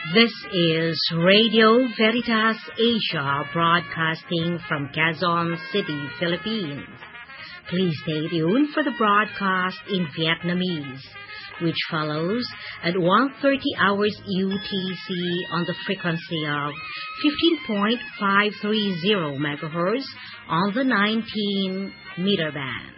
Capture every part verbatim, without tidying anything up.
This is Radio Veritas Asia broadcasting from Quezon City, Philippines. Please stay tuned for the broadcast in Vietnamese, which follows at one thirty hours U T C on the frequency of fifteen point five three zero megahertz on the nineteen meter band.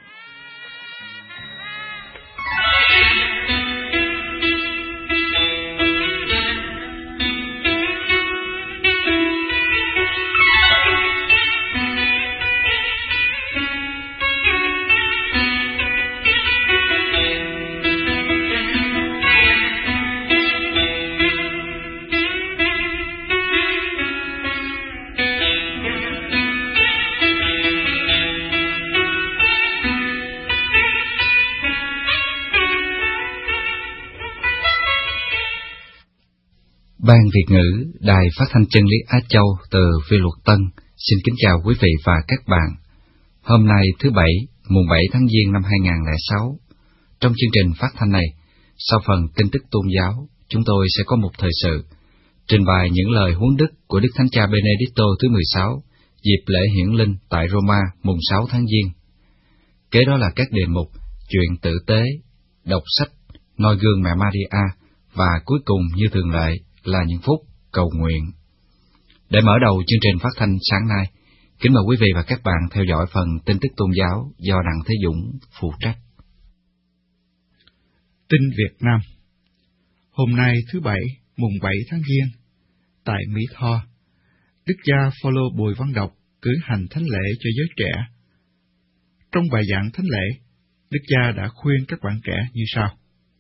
Ban Việt ngữ Đài Phát thanh Chân lý Á Châu từ Vi Luật Tân xin kính chào quý vị và các bạn. Hôm nay thứ Bảy, mùng bảy tháng Giêng năm hai nghìn không trăm lẻ sáu. Trong chương trình phát thanh này, sau phần tin tức tôn giáo, chúng tôi sẽ có một thời sự, trình bày những lời huấn đức của Đức Thánh Cha Benedicto thứ mười sáu, dịp lễ hiển linh tại Roma mùng sáu tháng Giêng. Kế đó là các đề mục chuyện tử tế, đọc sách, noi gương mẹ Maria, và cuối cùng như thường lệ là những phút cầu nguyện. Để mở đầu chương trình phát thanh sáng nay, kính mời quý vị và các bạn theo dõi phần tin tức tôn giáo do Đặng Thế Dũng phụ trách. Tin Việt Nam. Hôm nay thứ Bảy, mùng bảy tháng Giêng, tại Mỹ Tho, Đức cha Phaolô Bùi Văn Đọc cử hành thánh lễ cho giới trẻ. Trong bài giảng thánh lễ, Đức cha đã khuyên các bạn trẻ như sau: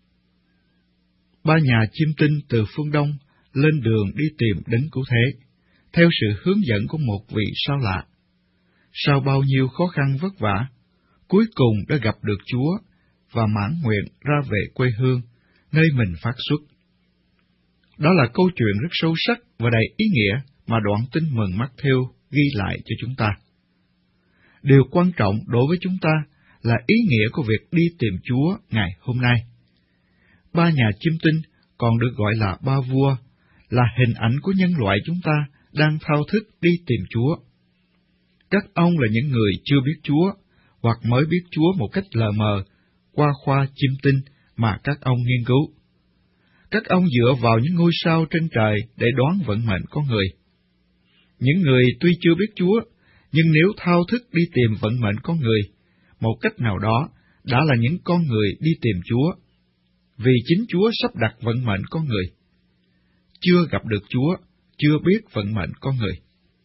Ba nhà chiêm tinh từ phương Đông lên đường đi tìm Đấng Cứu Thế, theo sự hướng dẫn của một vị sao lạ. Sau bao nhiêu khó khăn vất vả, cuối cùng đã gặp được Chúa và mãn nguyện ra về quê hương, nơi mình phát xuất. Đó là câu chuyện rất sâu sắc và đầy ý nghĩa mà đoạn tin mừng Mác-thêu ghi lại cho chúng ta. Điều quan trọng đối với chúng ta là ý nghĩa của việc đi tìm Chúa ngày hôm nay. Ba nhà chiêm tinh còn được gọi là ba vua, là hình ảnh của nhân loại chúng ta đang thao thức đi tìm Chúa. Các ông là những người chưa biết Chúa, hoặc mới biết Chúa một cách lờ mờ qua khoa chiêm tinh mà các ông nghiên cứu. Các ông dựa vào những ngôi sao trên trời để đoán vận mệnh con người. Những người tuy chưa biết Chúa, nhưng nếu thao thức đi tìm vận mệnh con người, một cách nào đó đã là những con người đi tìm Chúa, vì chính Chúa sắp đặt vận mệnh con người. Chưa gặp được Chúa, chưa biết vận mệnh con người.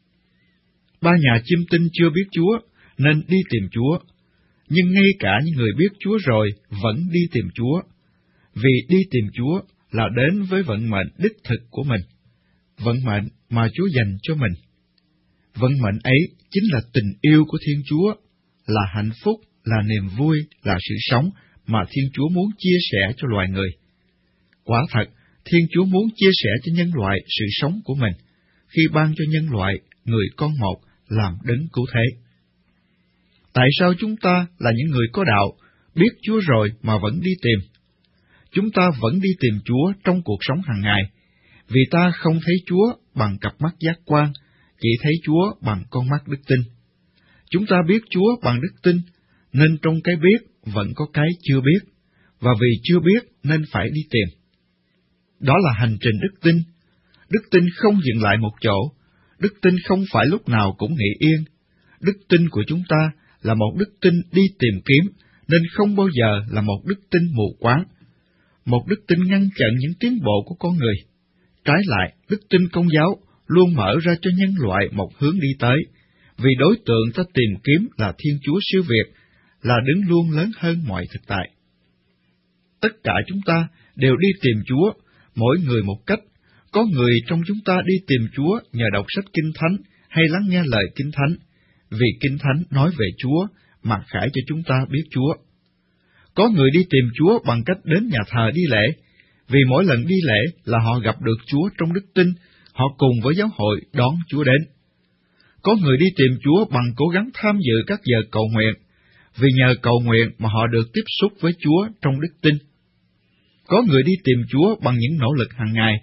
Ba nhà chiêm tinh chưa biết Chúa nên đi tìm Chúa, nhưng ngay cả những người biết Chúa rồi vẫn đi tìm Chúa, vì đi tìm Chúa là đến với vận mệnh đích thực của mình, vận mệnh mà Chúa dành cho mình. Vận mệnh ấy chính là tình yêu của Thiên Chúa, là hạnh phúc, là niềm vui, là sự sống mà Thiên Chúa muốn chia sẻ cho loài người. Quả thật, Thiên Chúa muốn chia sẻ cho nhân loại sự sống của mình, khi ban cho nhân loại người con một làm Đấng Cứu Thế. Tại sao chúng ta là những người có đạo, biết Chúa rồi mà vẫn đi tìm? Chúng ta vẫn đi tìm Chúa trong cuộc sống hàng ngày, vì ta không thấy Chúa bằng cặp mắt giác quan, chỉ thấy Chúa bằng con mắt đức tin. Chúng ta biết Chúa bằng đức tin, nên trong cái biết vẫn có cái chưa biết, và vì chưa biết nên phải đi tìm. Đó là hành trình đức tin. Đức tin không dừng lại một chỗ, đức tin không phải lúc nào cũng nghỉ yên. Đức tin của chúng ta là một đức tin đi tìm kiếm, nên không bao giờ là một đức tin mù quáng, một đức tin ngăn chặn những tiến bộ của con người. Trái lại, đức tin Công giáo luôn mở ra cho nhân loại một hướng đi tới, vì đối tượng ta tìm kiếm là Thiên Chúa siêu việt, là đứng luôn lớn hơn mọi thực tại. Tất cả chúng ta đều đi tìm Chúa, mỗi người một cách. Có người trong chúng ta đi tìm Chúa nhờ đọc sách Kinh Thánh hay lắng nghe lời Kinh Thánh, vì Kinh Thánh nói về Chúa, mặc khải cho chúng ta biết Chúa. Có người đi tìm Chúa bằng cách đến nhà thờ đi lễ, vì mỗi lần đi lễ là họ gặp được Chúa trong đức tin, họ cùng với giáo hội đón Chúa đến. Có người đi tìm Chúa bằng cố gắng tham dự các giờ cầu nguyện, vì nhờ cầu nguyện mà họ được tiếp xúc với Chúa trong đức tin. Có người đi tìm Chúa bằng những nỗ lực hàng ngày,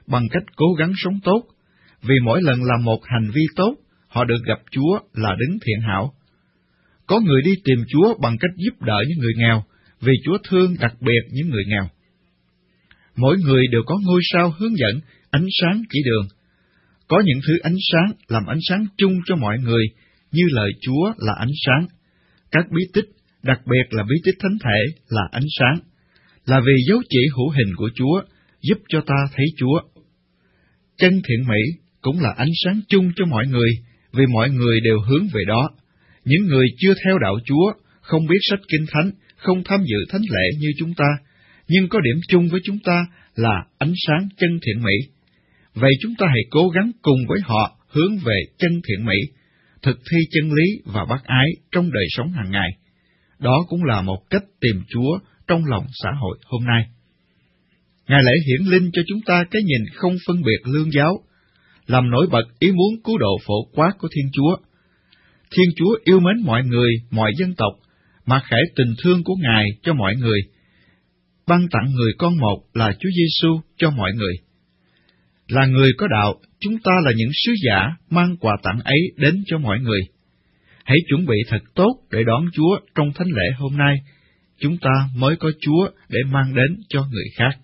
bằng cách cố gắng sống tốt, vì mỗi lần làm một hành vi tốt, họ được gặp Chúa là đấng thiện hảo. Có người đi tìm Chúa bằng cách giúp đỡ những người nghèo, vì Chúa thương đặc biệt những người nghèo. Mỗi người đều có ngôi sao hướng dẫn, ánh sáng chỉ đường. Có những thứ ánh sáng làm ánh sáng chung cho mọi người, như lời Chúa là ánh sáng. Các bí tích, đặc biệt là bí tích thánh thể, là ánh sáng, là vì dấu chỉ hữu hình của Chúa giúp cho ta thấy Chúa. Chân thiện mỹ cũng là ánh sáng chung cho mọi người, vì mọi người đều hướng về đó. Những người chưa theo đạo Chúa, không biết sách Kinh Thánh, không tham dự thánh lễ như chúng ta, nhưng có điểm chung với chúng ta là ánh sáng chân thiện mỹ. Vậy chúng ta hãy cố gắng cùng với họ hướng về chân thiện mỹ, thực thi chân lý và bác ái trong đời sống hàng ngày. Đó cũng là một cách tìm Chúa trong lòng xã hội hôm nay. Ngày lễ hiển linh cho chúng ta cái nhìn không phân biệt lương giáo, làm nổi bật ý muốn cứu độ phổ quát của Thiên Chúa. Thiên Chúa yêu mến mọi người, mọi dân tộc, mặc khải tình thương của Ngài cho mọi người, ban tặng người con một là Chúa Giêsu cho mọi người. Là người có đạo, chúng ta là những sứ giả mang quà tặng ấy đến cho mọi người. Hãy chuẩn bị thật tốt để đón Chúa trong thánh lễ hôm nay. Chúng ta mới có Chúa để mang đến cho người khác.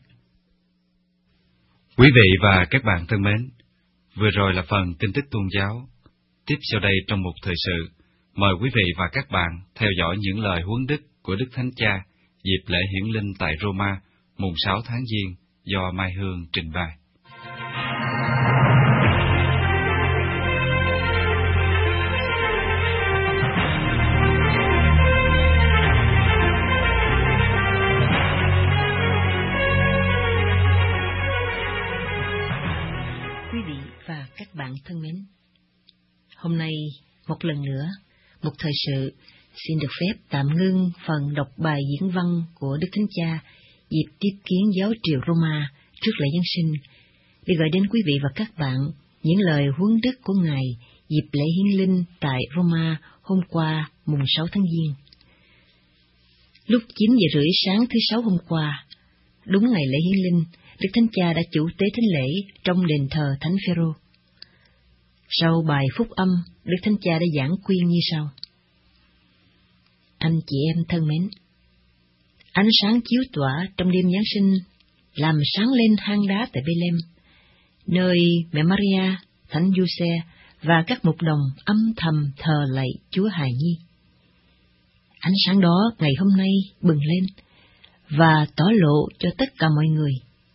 Quý vị và các bạn thân mến, vừa rồi là phần tin tức tôn giáo. Tiếp sau đây trong một thời sự, mời quý vị và các bạn theo dõi những lời huấn đức của Đức Thánh Cha dịp lễ hiển linh tại Roma, mùng sáu tháng Giêng, do Mai Hương trình bày. Quý vị và các bạn thân mến, hôm nay một lần nữa, một thời sự xin được phép tạm ngưng phần đọc bài diễn văn của Đức Thánh Cha dịp tiếp kiến giáo triều Roma trước lễ Giáng sinh, để gửi đến quý vị và các bạn những lời huấn đức của Ngài dịp lễ hiến linh tại Roma hôm qua mùng sáu tháng Giêng. Lúc chín giờ rưỡi sáng thứ sáu hôm qua, đúng ngày lễ hiến linh, Đức Thánh Cha đã chủ tế thánh lễ trong đền thờ Thánh Phêrô. Sau bài phúc âm, Đức Thánh Cha đã giảng khuyên như sau: Anh chị em thân mến, ánh sáng chiếu tỏa trong đêm Giáng sinh làm sáng lên hang đá tại Bethlehem, nơi mẹ Maria, Thánh Giuse và các mục đồng âm thầm thờ lạy Chúa hài nhi. Ánh sáng đó ngày hôm nay bừng lên và tỏ lộ cho tất cả mọi người.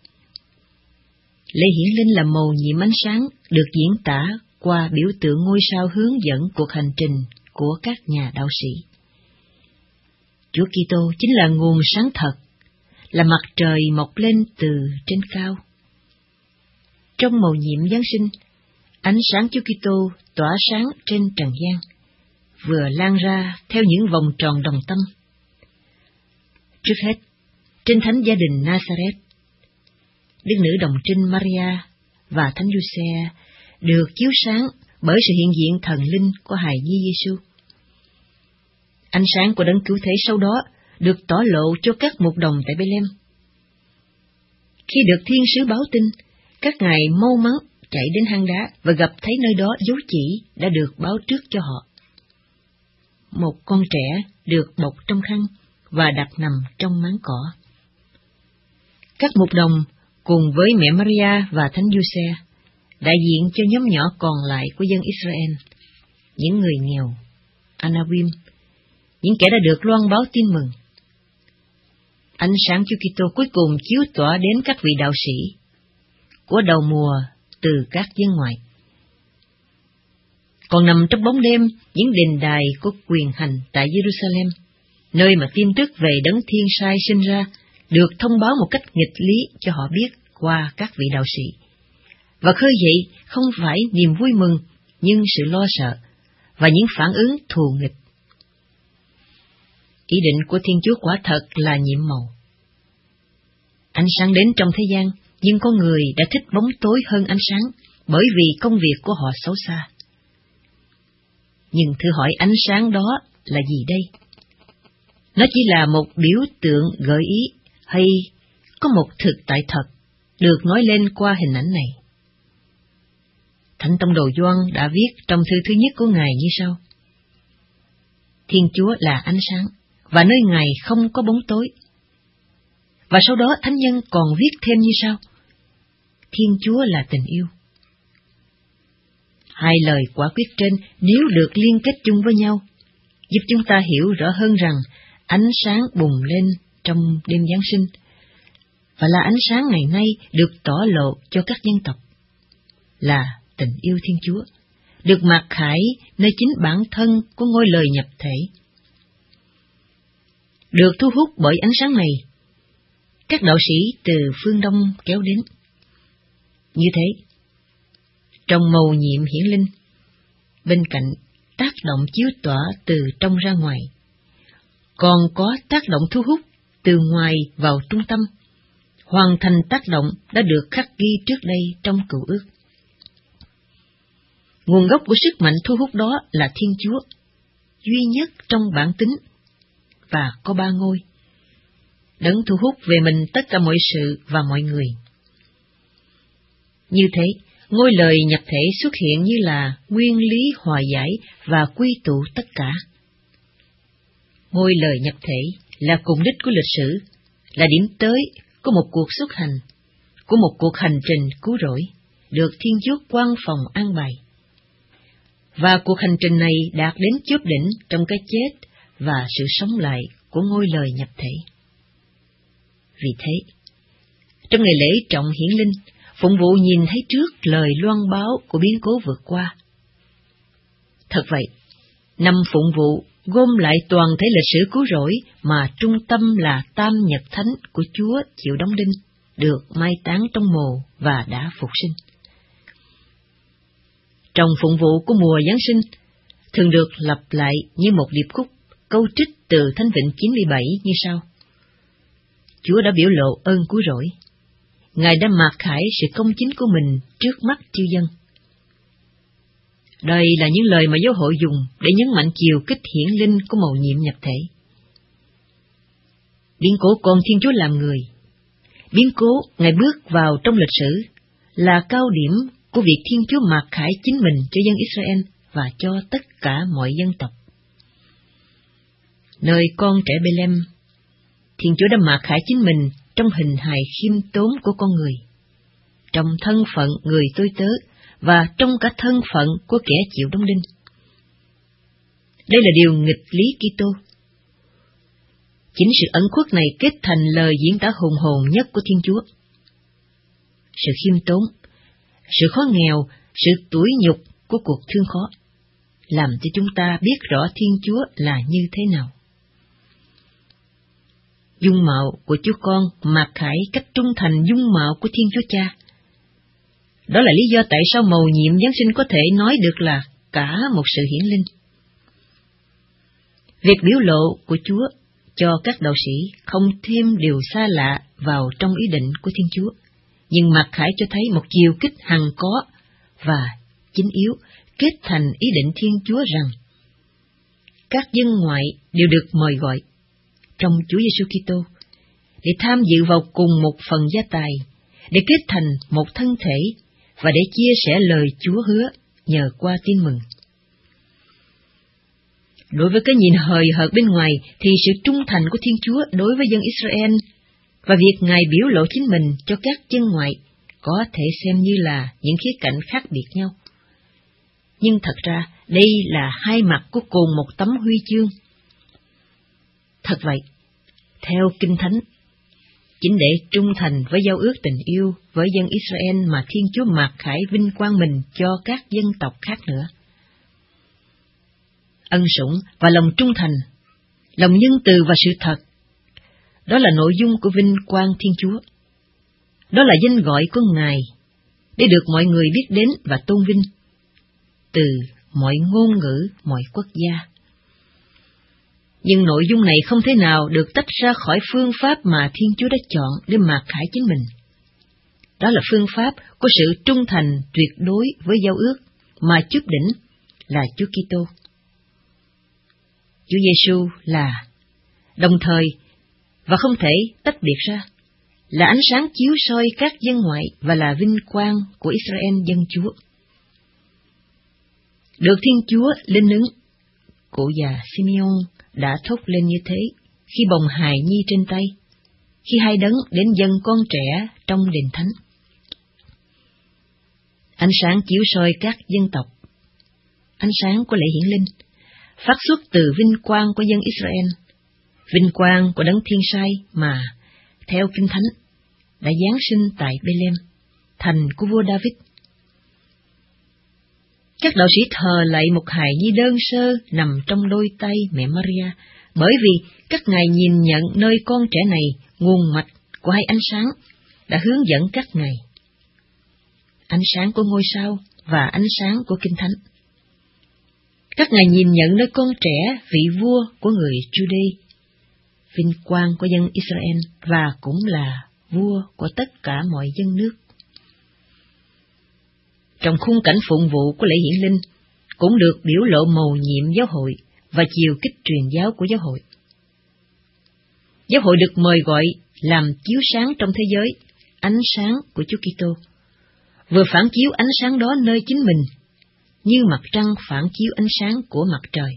Lễ hiển linh là mầu nhiệm ánh sáng được diễn tả qua biểu tượng ngôi sao hướng dẫn cuộc hành trình của các nhà đạo sĩ. Chúa Kitô chính là nguồn sáng thật, là mặt trời mọc lên từ trên cao. Trong mầu nhiệm Giáng sinh, ánh sáng Chúa Kitô tỏa sáng trên trần gian, vừa lan ra theo những vòng tròn đồng tâm. Trước hết, trên thánh gia đình Nazareth, Đức nữ đồng trinh Maria và Thánh Giuse được chiếu sáng bởi sự hiện diện thần linh của hài nhi Giêsu. Ánh sáng của đấng cứu thế sau đó được tỏ lộ cho các mục đồng tại Bethlehem. Khi được thiên sứ báo tin, các ngài mau mắn chạy đến hang đá và gặp thấy nơi đó dấu chỉ đã được báo trước cho họ. Một con trẻ được bọc trong khăn và đặt nằm trong máng cỏ. Các mục đồng cùng với mẹ Maria và Thánh Giuse đại diện cho nhóm nhỏ còn lại của dân Israel, những người nghèo, Anawim, những kẻ đã được loan báo tin mừng. Ánh sáng Chúa Kitô cuối cùng chiếu tỏa đến các vị đạo sĩ của đầu mùa từ các dân ngoại. Còn nằm trong bóng đêm, những đền đài có quyền hành tại Jerusalem, nơi mà tin tức về đấng thiên sai sinh ra, được thông báo một cách nghịch lý cho họ biết qua các vị đạo sĩ, và khơi dậy không phải niềm vui mừng, nhưng sự lo sợ và những phản ứng thù nghịch. Ý định của Thiên Chúa quả thật là nhiệm màu. Ánh sáng đến trong thế gian, nhưng con người đã thích bóng tối hơn ánh sáng, bởi vì công việc của họ xấu xa. Nhưng thử hỏi ánh sáng đó là gì đây? Nó chỉ là một biểu tượng gợi ý, hay có một thực tại thật được nói lên qua hình ảnh này. Thánh tông đồ Gioan đã viết trong thư thứ nhất của Ngài như sau: Thiên Chúa là ánh sáng, và nơi Ngài không có bóng tối. Và sau đó Thánh nhân còn viết thêm như sau: Thiên Chúa là tình yêu. Hai lời quả quyết trên nếu được liên kết chung với nhau, giúp chúng ta hiểu rõ hơn rằng ánh sáng bùng lên trong đêm Giáng sinh, và là ánh sáng ngày nay được tỏ lộ cho các dân tộc, là tình yêu Thiên Chúa, được mặc khải nơi chính bản thân của ngôi lời nhập thể. Được thu hút bởi ánh sáng này, các đạo sĩ từ phương Đông kéo đến. Như thế, trong mầu nhiệm hiển linh, bên cạnh tác động chiếu tỏa từ trong ra ngoài, còn có tác động thu hút từ ngoài vào trung tâm, hoàn thành tác động đã được khắc ghi trước đây trong Cựu Ước. Nguồn gốc của sức mạnh thu hút đó là Thiên Chúa, duy nhất trong bản tính, và có ba ngôi, đấng thu hút về mình tất cả mọi sự và mọi người. Như thế, ngôi lời nhập thể xuất hiện như là nguyên lý hòa giải và quy tụ tất cả. Ngôi lời nhập thể là cùng đích của lịch sử, là điểm tới của một cuộc xuất hành, của một cuộc hành trình cứu rỗi, được Thiên Chúa quan phòng an bài. Và cuộc hành trình này đạt đến chóp đỉnh trong cái chết và sự sống lại của ngôi lời nhập thể. Vì thế, trong ngày lễ trọng hiển linh, phụng vụ nhìn thấy trước lời loan báo của biến cố vượt qua. Thật vậy, năm phụng vụ gom lại toàn thể lịch sử cứu rỗi mà trung tâm là Tam Nhật Thánh của Chúa chịu đóng đinh, được mai táng trong mồ và đã phục sinh. Trong phụng vụ của mùa Giáng sinh, thường được lặp lại như một điệp khúc, câu trích từ Thánh Vịnh chín mươi bảy như sau: Chúa đã biểu lộ ơn cứu rỗi, Ngài đã mặc khải sự công chính của mình trước mắt chư dân. Đây là những lời mà giáo hội dùng để nhấn mạnh chiều kích hiển linh của mầu nhiệm nhập thể. Biến cố con Thiên Chúa làm người, biến cố Ngài bước vào trong lịch sử, là cao điểm của việc Thiên Chúa mặc khải chính mình cho dân Israel và cho tất cả mọi dân tộc. Nơi con trẻ Bê-lem, Thiên Chúa đã mặc khải chính mình trong hình hài khiêm tốn của con người, trong thân phận người tôi tớ và trong cả thân phận của kẻ chịu đóng đinh. Đây là điều nghịch lý Kitô. Chính sự ẩn khuất này kết thành lời diễn tả hùng hồn nhất của Thiên Chúa. Sự khiêm tốn, sự khó nghèo, sự tủi nhục của cuộc thương khó, làm cho chúng ta biết rõ Thiên Chúa là như thế nào. Dung mạo của Chúa Con mặc khải cách trung thành dung mạo của Thiên Chúa Cha. Đó là lý do tại sao mầu nhiệm Giáng sinh có thể nói được là cả một sự hiển linh. Việc biểu lộ của Chúa cho các đạo sĩ không thêm điều xa lạ vào trong ý định của Thiên Chúa, nhưng mặc khải cho thấy một chiều kích hằng có và chính yếu kết thành ý định Thiên Chúa rằng các dân ngoại đều được mời gọi trong Chúa Giêsu Kitô để tham dự vào cùng một phần gia tài, để kết thành một thân thể và để chia sẻ lời Chúa hứa nhờ qua tin mừng. Đối với cái nhìn hời hợt bên ngoài thì sự trung thành của Thiên Chúa đối với dân Israel và việc Ngài biểu lộ chính mình cho các dân ngoại có thể xem như là những khía cạnh khác biệt nhau. Nhưng thật ra đây là hai mặt của cùng một tấm huy chương. Thật vậy, theo Kinh Thánh, chính để trung thành với giao ước tình yêu với dân Israel mà Thiên Chúa mặc khải vinh quang mình cho các dân tộc khác nữa. Ân sủng và lòng trung thành, lòng nhân từ và sự thật, đó là nội dung của vinh quang Thiên Chúa. Đó là danh gọi của Ngài, để được mọi người biết đến và tôn vinh, từ mọi ngôn ngữ, mọi quốc gia. Nhưng nội dung này không thể nào được tách ra khỏi phương pháp mà Thiên Chúa đã chọn để mặc khải chính mình. Đó là phương pháp của sự trung thành tuyệt đối với giao ước mà chóp đỉnh là Chúa Kitô. Chúa Giêsu là đồng thời và không thể tách biệt ra là ánh sáng chiếu soi các dân ngoại và là vinh quang của Israel dân Chúa. Được Thiên Chúa linh ứng, cụ già Simeon đã thốt lên như thế khi bồng hài nhi trên tay, khi hai đấng đến dâng con trẻ trong đền thánh. Ánh sáng chiếu soi các dân tộc, ánh sáng của lễ hiển linh, phát xuất từ vinh quang của dân Israel, vinh quang của đấng thiên sai mà, theo Kinh Thánh, đã giáng sinh tại Bethlehem, thành của vua David. Các đạo sĩ thờ lạy một hài nhi đơn sơ nằm trong đôi tay mẹ Maria, bởi vì các ngài nhìn nhận nơi con trẻ này nguồn mạch của hai ánh sáng đã hướng dẫn các ngài. Ánh sáng của ngôi sao và ánh sáng của Kinh Thánh. Các ngài nhìn nhận nơi con trẻ vị vua của người Jude, vinh quang của dân Israel và cũng là vua của tất cả mọi dân nước. Trong khung cảnh phụng vụ của lễ hiển linh, cũng được biểu lộ mầu nhiệm giáo hội và chiều kích truyền giáo của giáo hội. Giáo hội được mời gọi làm chiếu sáng trong thế giới, ánh sáng của Chúa Kitô, vừa phản chiếu ánh sáng đó nơi chính mình, như mặt trăng phản chiếu ánh sáng của mặt trời.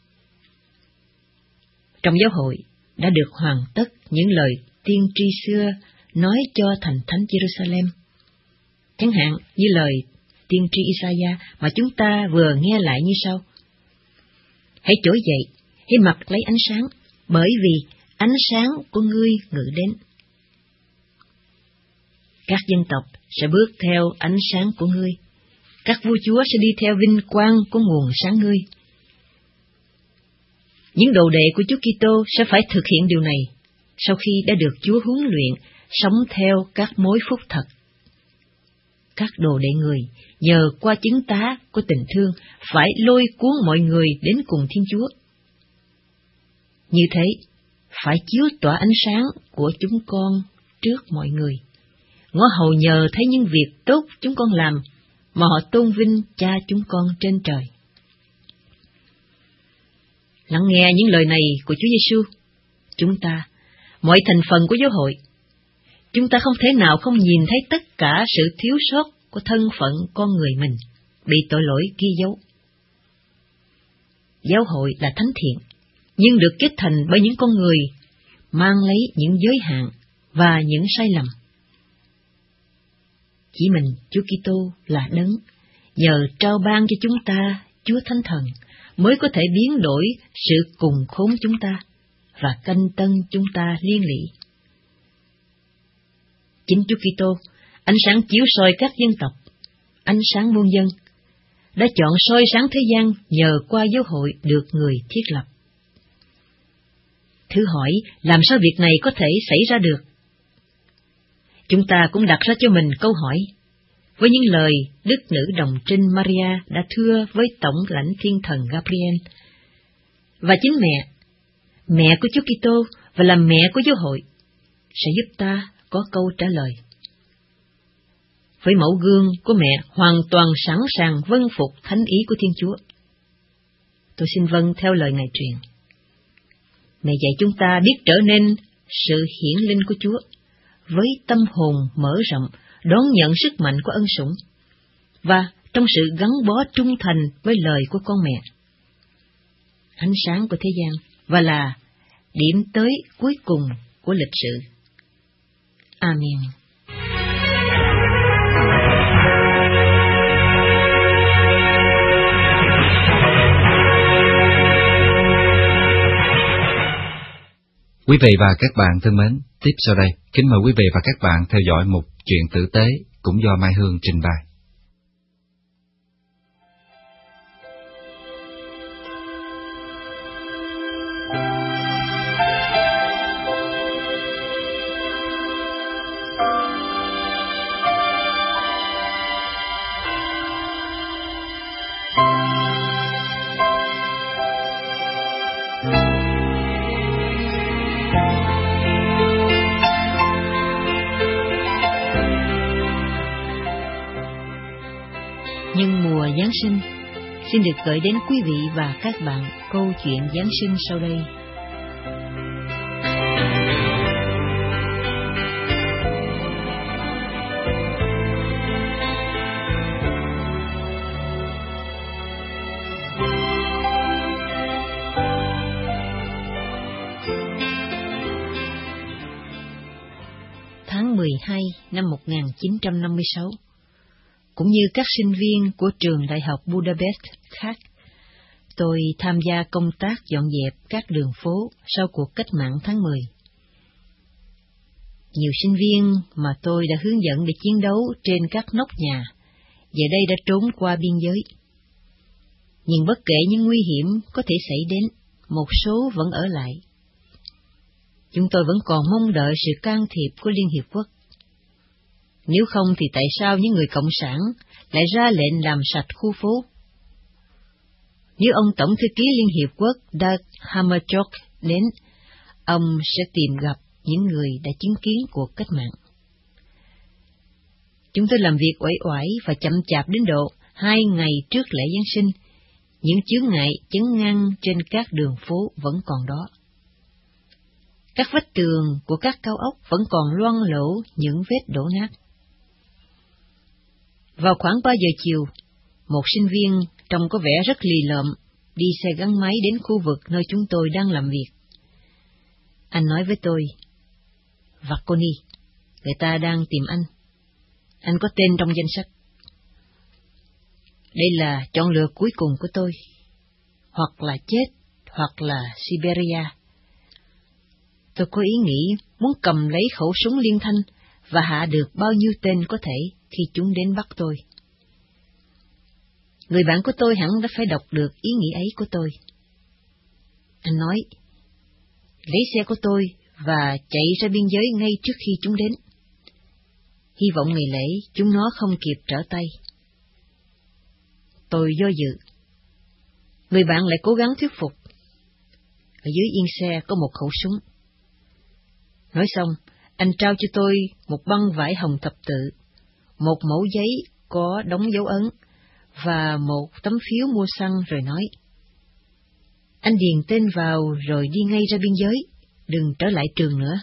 Trong giáo hội đã được hoàn tất những lời tiên tri xưa nói cho thành thánh Jerusalem, chẳng hạn như lời tiên tri Isaiah mà chúng ta vừa nghe lại như sau: Hãy trỗi dậy, hãy mặc lấy ánh sáng, bởi vì ánh sáng của ngươi ngự đến. Các dân tộc sẽ bước theo ánh sáng của ngươi, các vua chúa sẽ đi theo vinh quang của nguồn sáng ngươi. Những đồ đệ của Chúa Kitô sẽ phải thực hiện điều này sau khi đã được Chúa huấn luyện sống theo các mối phúc thật. Các đồ đệ người nhờ qua chứng tá của tình thương phải lôi cuốn mọi người đến cùng Thiên Chúa. Như thế, phải chiếu tỏa ánh sáng của chúng con trước mọi người, ngó hầu nhờ thấy những việc tốt chúng con làm mà họ tôn vinh Cha chúng con trên trời. Lắng nghe những lời này của Chúa Giêsu, chúng ta, mọi thành phần của giáo hội, chúng ta không thể nào không nhìn thấy tất cả sự thiếu sót của thân phận con người mình bị tội lỗi ghi dấu. Giáo hội là thánh thiện, nhưng được kết thành bởi những con người mang lấy những giới hạn và những sai lầm. Chỉ mình Chúa Kitô là đấng nhờ trao ban cho chúng ta Chúa Thánh Thần mới có thể biến đổi sự cùng khốn chúng ta và canh tân chúng ta liên lụy. Chính Chúa Kitô, ánh sáng chiếu soi các dân tộc, ánh sáng muôn dân, đã chọn soi sáng thế gian nhờ qua giáo hội được người thiết lập. Thử hỏi, làm sao việc này có thể xảy ra được? Chúng ta cũng đặt ra cho mình câu hỏi, với những lời Đức Nữ Đồng Trinh Maria đã thưa với Tổng lãnh Thiên Thần Gabriel, và chính mẹ, mẹ của Chúa Kitô và là mẹ của giáo hội, sẽ giúp ta có câu trả lời. Với mẫu gương của mẹ hoàn toàn sẵn sàng vâng phục thánh ý của Thiên Chúa, tôi xin vâng theo lời Ngài truyền. Mẹ dạy chúng ta biết trở nên sự hiển linh của Chúa, với tâm hồn mở rộng, đón nhận sức mạnh của ân sủng, và trong sự gắn bó trung thành với lời của con mẹ. Ánh sáng của thế gian, và là điểm tới cuối cùng của lịch sử. Amen. Quý vị và các bạn thân mến, tiếp sau đây, kính mời quý vị và các bạn theo dõi một chuyện tử tế cũng do Mai Hương trình bày. Nhân mùa Giáng sinh, xin được gửi đến quý vị và các bạn câu chuyện Giáng sinh sau đây. hai năm một nghìn chín trăm năm mươi sáu, cũng như các sinh viên của trường Đại học Budapest khác, tôi tham gia công tác dọn dẹp các đường phố sau cuộc cách mạng tháng mười. Nhiều sinh viên mà tôi đã hướng dẫn để chiến đấu trên các nóc nhà, giờ đây đã trốn qua biên giới. Nhưng bất kể những nguy hiểm có thể xảy đến, một số vẫn ở lại. Chúng tôi vẫn còn mong đợi sự can thiệp của Liên Hiệp Quốc. Nếu không thì tại sao những người cộng sản lại ra lệnh làm sạch khu phố? Nếu ông Tổng thư ký Liên Hiệp Quốc Dag Hammarskjöld đến, ông sẽ tìm gặp những người đã chứng kiến cuộc cách mạng. Chúng tôi làm việc uể oải và chậm chạp đến độ hai ngày trước lễ Giáng sinh, những chướng ngại chắn ngăn trên các đường phố vẫn còn đó. Các vách tường của các cao ốc vẫn còn loang lổ những vết đổ nát. Vào khoảng ba giờ chiều, một sinh viên trông có vẻ rất lì lợm đi xe gắn máy đến khu vực nơi chúng tôi đang làm việc. Anh nói với tôi, Vaconi, người ta đang tìm anh. Anh có tên trong danh sách. Đây là chọn lựa cuối cùng của tôi. Hoặc là chết, hoặc là Siberia. Tôi có ý nghĩ muốn cầm lấy khẩu súng liên thanh và hạ được bao nhiêu tên có thể khi chúng đến bắt tôi. Người bạn của tôi hẳn đã phải đọc được ý nghĩ ấy của tôi. Anh nói, lấy xe của tôi và chạy ra biên giới ngay trước khi chúng đến. Hy vọng ngày lễ chúng nó không kịp trở tay. Tôi do dự. Người bạn lại cố gắng thuyết phục. Ở dưới yên xe có một khẩu súng. Nói xong, anh trao cho tôi một băng vải hồng thập tự, một mẩu giấy có đóng dấu ấn và một tấm phiếu mua xăng rồi nói, anh điền tên vào rồi đi ngay ra biên giới, đừng trở lại trường nữa.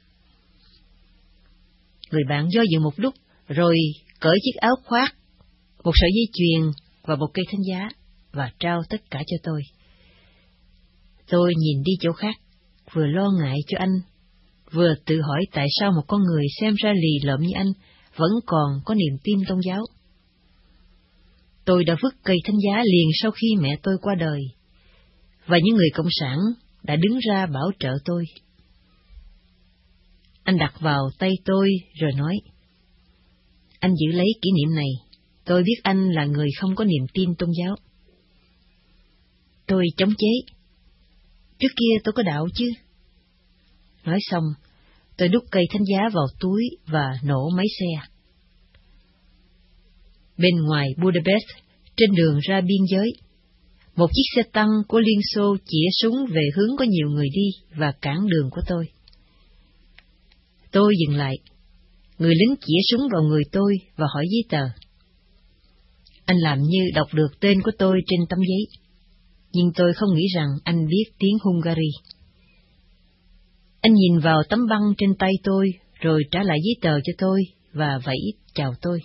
Người bạn do dự một lúc rồi cởi chiếc áo khoác, một sợi dây chuyền và một cây thánh giá và trao tất cả cho tôi. Tôi nhìn đi chỗ khác, vừa lo ngại cho anh, vừa tự hỏi tại sao một con người xem ra lì lợm như anh vẫn còn có niềm tin tôn giáo. Tôi đã vứt cây thánh giá liền sau khi mẹ tôi qua đời, và những người cộng sản đã đứng ra bảo trợ tôi. Anh đặt vào tay tôi rồi nói, anh giữ lấy kỷ niệm này, tôi biết anh là người không có niềm tin tôn giáo. Tôi chống chế, trước kia tôi có đạo chứ. Nói xong, tôi đút cây thánh giá vào túi và nổ máy xe. Bên ngoài Budapest, trên đường ra biên giới, một chiếc xe tăng của Liên Xô chĩa súng về hướng có nhiều người đi và cản đường của tôi. Tôi dừng lại, người lính chĩa súng vào người tôi và hỏi giấy tờ. Anh làm như đọc được tên của tôi trên tấm giấy, nhưng tôi không nghĩ rằng anh biết tiếng Hungary. Anh nhìn vào tấm băng trên tay tôi, rồi trả lại giấy tờ cho tôi và vẫy chào tôi.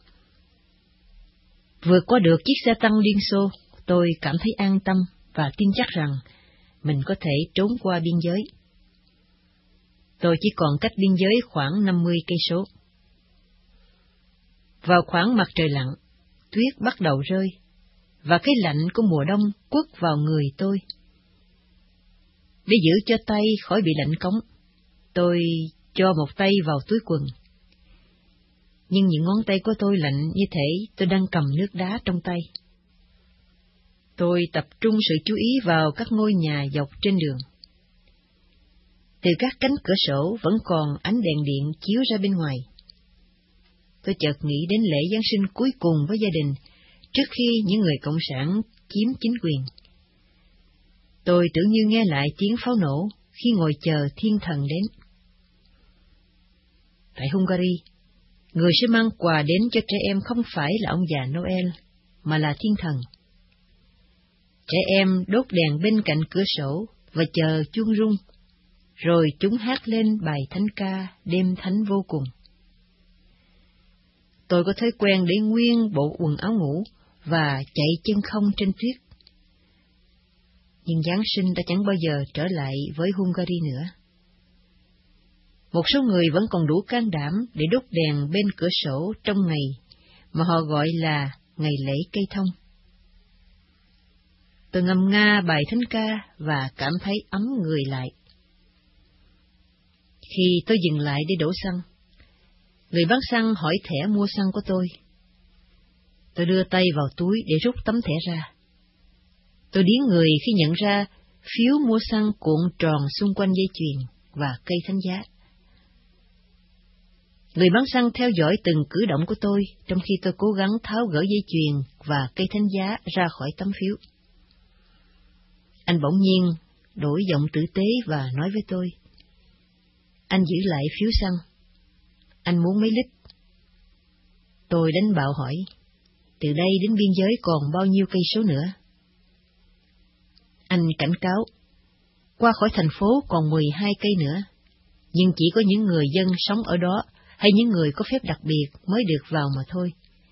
Vượt qua được chiếc xe tăng Liên Xô, tôi cảm thấy an tâm và tin chắc rằng mình có thể trốn qua biên giới. Tôi chỉ còn cách biên giới khoảng năm mươi cây số. Vào khoảng mặt trời lặn, tuyết bắt đầu rơi, và cái lạnh của mùa đông quất vào người tôi. Để giữ cho tay khỏi bị lạnh cống, tôi cho một tay vào túi quần. Nhưng những ngón tay của tôi lạnh như thể tôi đang cầm nước đá trong tay. Tôi tập trung sự chú ý vào các ngôi nhà dọc trên đường. Từ các cánh cửa sổ vẫn còn ánh đèn điện chiếu ra bên ngoài. Tôi chợt nghĩ đến lễ Giáng sinh cuối cùng với gia đình, trước khi những người cộng sản chiếm chính quyền. Tôi tưởng như nghe lại tiếng pháo nổ khi ngồi chờ thiên thần đến. Tại Hungary, người sẽ mang quà đến cho trẻ em không phải là ông già Noel, mà là thiên thần. Trẻ em đốt đèn bên cạnh cửa sổ và chờ chuông rung, rồi chúng hát lên bài thánh ca đêm thánh vô cùng. Tôi có thói quen để nguyên bộ quần áo ngủ và chạy chân không trên tuyết. Nhưng Giáng sinh đã chẳng bao giờ trở lại với Hungary nữa. Một số người vẫn còn đủ can đảm để đốt đèn bên cửa sổ trong ngày mà họ gọi là ngày lễ cây thông. Tôi ngâm nga bài thánh ca và cảm thấy ấm người lại. Khi tôi dừng lại để đổ xăng, người bán xăng hỏi thẻ mua xăng của tôi. Tôi đưa tay vào túi để rút tấm thẻ ra. Tôi điếng người khi nhận ra phiếu mua xăng cuộn tròn xung quanh dây chuyền và cây thánh giá. Người bán xăng theo dõi từng cử động của tôi trong khi tôi cố gắng tháo gỡ dây chuyền và cây thánh giá ra khỏi tấm phiếu. Anh bỗng nhiên đổi giọng tử tế và nói với tôi: "Anh giữ lại phiếu xăng. Anh muốn mấy lít?" Tôi đánh bạo hỏi: "Từ đây đến biên giới còn bao nhiêu cây số nữa?" Anh cảnh cáo: "Qua khỏi thành phố còn mười hai cây nữa, nhưng chỉ có những người dân sống ở đó hay những người có phép đặc biệt mới được vào mà thôi."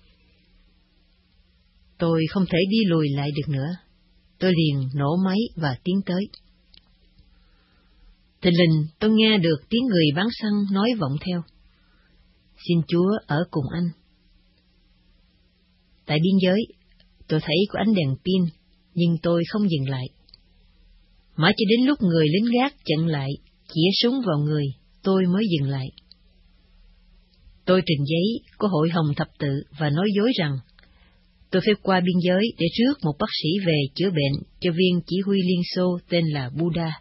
Tôi không thể đi lùi lại được nữa. Tôi liền nổ máy và tiến tới. Thình lình tôi nghe được tiếng người bán xăng nói vọng theo: "Xin Chúa ở cùng anh." Tại biên giới, tôi thấy có ánh đèn pin, nhưng tôi không dừng lại. Mãi cho đến lúc người lính gác chặn lại, chĩa súng vào người, tôi mới dừng lại. Tôi trình giấy có hội hồng thập tự và nói dối rằng tôi phải qua biên giới để rước một bác sĩ về chữa bệnh cho viên chỉ huy Liên Xô tên là Buddha.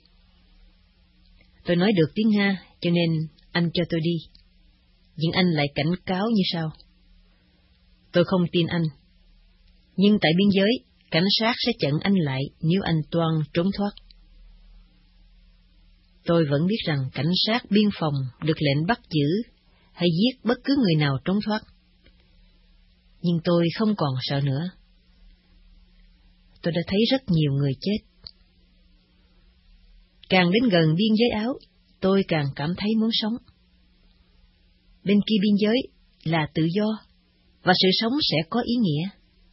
Tôi nói được tiếng Nga, cho nên anh cho tôi đi. Nhưng anh lại cảnh cáo như sau: "Tôi không tin anh. Nhưng tại biên giới, cảnh sát sẽ chặn anh lại nếu anh toan trốn thoát." Tôi vẫn biết rằng cảnh sát biên phòng được lệnh bắt giữ hay giết bất cứ người nào trốn thoát. Nhưng tôi không còn sợ nữa. Tôi đã thấy rất nhiều người chết. Càng đến gần biên giới Áo, tôi càng cảm thấy muốn sống. Bên kia biên giới là tự do, và sự sống sẽ có ý nghĩa.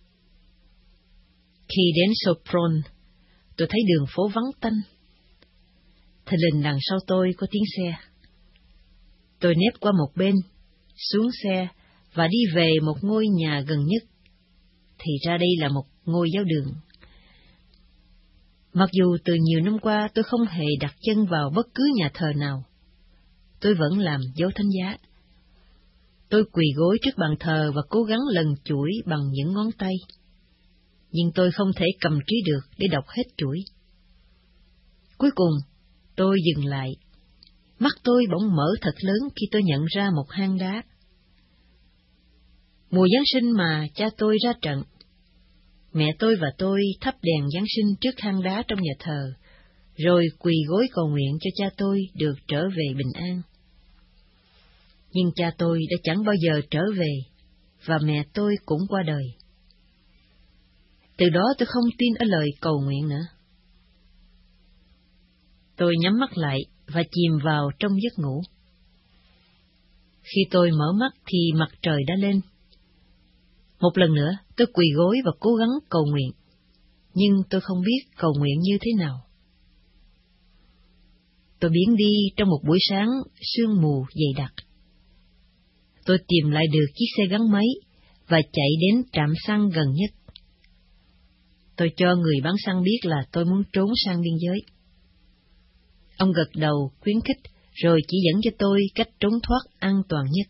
Khi đến Sopron, tôi thấy đường phố vắng tanh. Thình lình đằng sau tôi có tiếng xe. Tôi nép qua một bên, xuống xe và đi về một ngôi nhà gần nhất. Thì ra đây là một ngôi giáo đường. Mặc dù từ nhiều năm qua tôi không hề đặt chân vào bất cứ nhà thờ nào, tôi vẫn làm dấu thánh giá. Tôi quỳ gối trước bàn thờ và cố gắng lần chuỗi bằng những ngón tay. Nhưng tôi không thể cầm trí được để đọc hết chuỗi. Cuối cùng, tôi dừng lại. Mắt tôi bỗng mở thật lớn khi tôi nhận ra một hang đá. Mùa Giáng sinh mà cha tôi ra trận, mẹ tôi và tôi thắp đèn Giáng sinh trước hang đá trong nhà thờ, rồi quỳ gối cầu nguyện cho cha tôi được trở về bình an. Nhưng cha tôi đã chẳng bao giờ trở về, và mẹ tôi cũng qua đời. Từ đó tôi không tin ở lời cầu nguyện nữa. Tôi nhắm mắt lại và chìm vào trong giấc ngủ. Khi tôi mở mắt thì mặt trời đã lên. Một lần nữa, tôi quỳ gối và cố gắng cầu nguyện, nhưng tôi không biết cầu nguyện như thế nào. Tôi biến đi trong một buổi sáng sương mù dày đặc. Tôi tìm lại được chiếc xe gắn máy và chạy đến trạm xăng gần nhất. Tôi cho người bán xăng biết là tôi muốn trốn sang biên giới. Ông gật đầu khuyến khích rồi chỉ dẫn cho tôi cách trốn thoát an toàn nhất.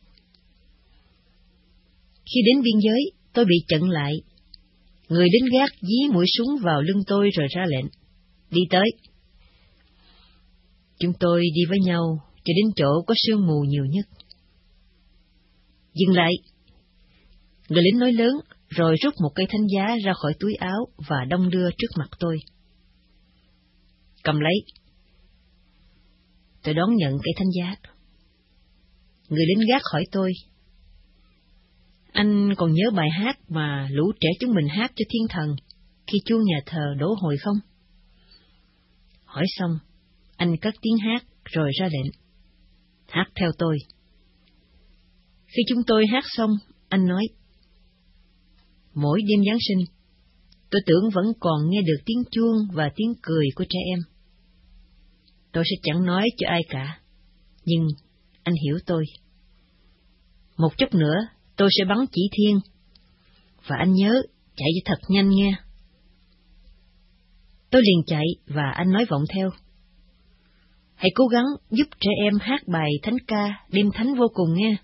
Khi đến biên giới, tôi bị chặn lại. Người lính gác dí mũi súng vào lưng tôi rồi ra lệnh: "Đi tới." Chúng tôi đi với nhau cho đến chỗ có sương mù nhiều nhất. "Dừng lại!" Người lính nói lớn, rồi rút một cây thánh giá ra khỏi túi áo và đong đưa trước mặt tôi. "Cầm lấy." Tôi đón nhận cây thánh giá. Người lính gác hỏi tôi: "Anh còn nhớ bài hát mà lũ trẻ chúng mình hát cho thiên thần khi chuông nhà thờ đổ hồi không?" Hỏi xong, anh cất tiếng hát rồi ra lệnh: "Hát theo tôi." Khi chúng tôi hát xong, anh nói: "Mỗi đêm Giáng sinh, tôi tưởng vẫn còn nghe được tiếng chuông và tiếng cười của trẻ em. Tôi sẽ chẳng nói cho ai cả, Nhưng anh hiểu tôi. Một chút nữa, tôi sẽ bắn chỉ thiên. Và anh nhớ, chạy cho thật nhanh nghe. Tôi liền chạy và anh nói vọng theo. Hãy cố gắng giúp trẻ em hát bài thánh ca đêm thánh vô cùng nghe.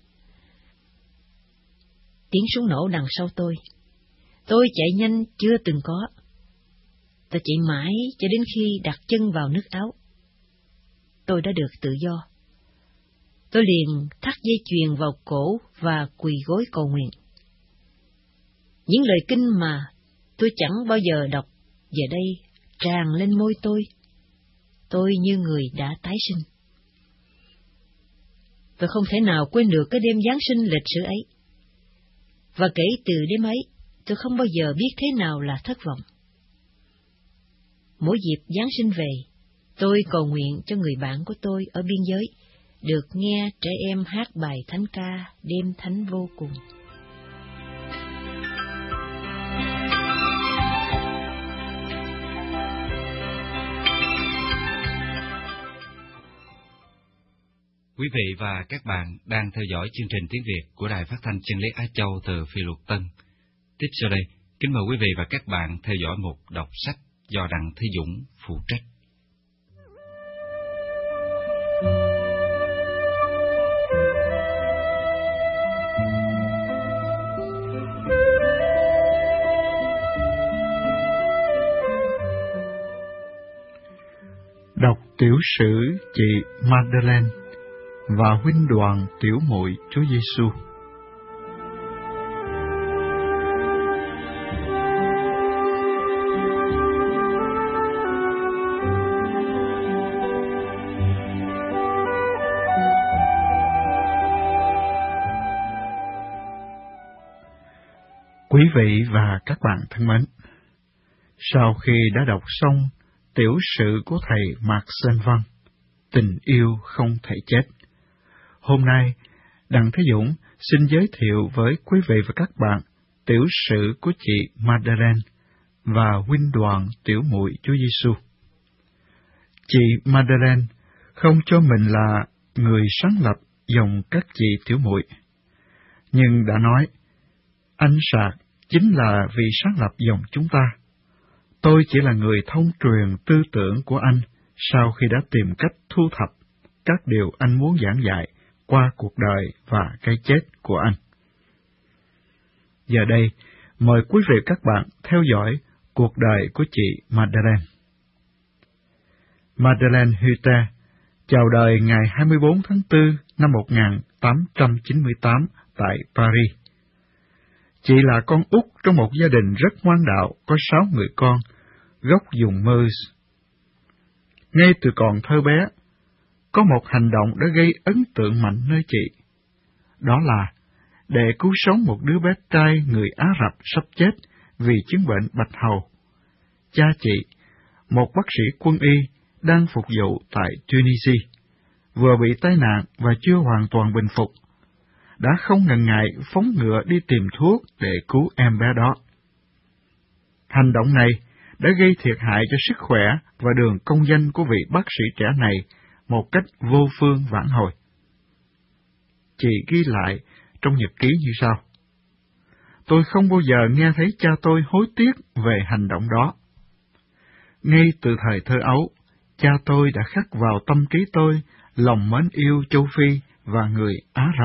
Tiếng súng nổ đằng sau tôi. Tôi chạy nhanh chưa từng có. Tôi chạy mãi cho đến khi đặt chân vào nước Áo. Tôi đã được tự do. Tôi liền thắt dây chuyền vào cổ và quỳ gối cầu nguyện. Những lời kinh mà tôi chẳng bao giờ đọc giờ đây tràn lên môi tôi. Tôi như người đã tái sinh. Tôi không thể nào quên được cái đêm Giáng sinh lịch sử ấy. Và kể từ đêm ấy, tôi không bao giờ biết thế nào là thất vọng. Mỗi dịp Giáng sinh về, tôi cầu nguyện cho người bạn của tôi ở biên giới được nghe trẻ em hát bài thánh ca đêm thánh vô cùng. Quý vị và các bạn đang theo dõi chương trình tiếng Việt của Đài Phát thanh Chân lý Á Châu từ Phi Luật Tân. Tiếp sau đây, kính mời quý vị và các bạn theo dõi một đọc sách do Đặng Thế Dũng phụ trách. Đọc tiểu sử chị Madeleine và huynh đoàn tiểu muội Chúa Giêsu. Quý vị và các bạn thân mến, sau khi đã đọc xong tiểu sử của thầy Mạc Sơn Văn, Tình yêu không thể chết, hôm nay Đặng Thế Dũng xin giới thiệu với quý vị và các bạn tiểu sử của chị Madeleine và huynh đoàn tiểu muội Chúa Giêsu. Chị Madeleine không cho mình là người sáng lập dòng các chị tiểu muội, nhưng đã nói, anh Sạc chính là vị sáng lập dòng chúng ta. Tôi chỉ là người thông truyền tư tưởng của anh sau khi đã tìm cách thu thập các điều anh muốn giảng dạy qua cuộc đời và cái chết của anh. Giờ đây, mời quý vị các bạn theo dõi cuộc đời của chị Madeleine. Madeleine Hutter chào đời ngày hai mươi bốn tháng tư năm một nghìn tám trăm chín mươi tám tại Paris. Chị là con út trong một gia đình rất ngoan đạo, có sáu người con, gốc vùng Meuse. Ngay từ còn thơ bé, có một hành động đã gây ấn tượng mạnh nơi chị. Đó là để cứu sống một đứa bé trai người Ả Rập sắp chết vì chứng bệnh bạch hầu. Cha chị, một bác sĩ quân y đang phục vụ tại Tunisia, vừa bị tai nạn và chưa hoàn toàn bình phục, đã không ngần ngại phóng ngựa đi tìm thuốc để cứu em bé đó. Hành động này đã gây thiệt hại cho sức khỏe và đường công danh của vị bác sĩ trẻ này một cách vô phương vãn hồi. Chị ghi lại trong nhật ký như sau: Tôi không bao giờ nghe thấy cha tôi hối tiếc về hành động đó. Ngay từ thời thơ ấu, cha tôi đã khắc vào tâm trí tôi lòng mến yêu châu Phi và người Ả Rập.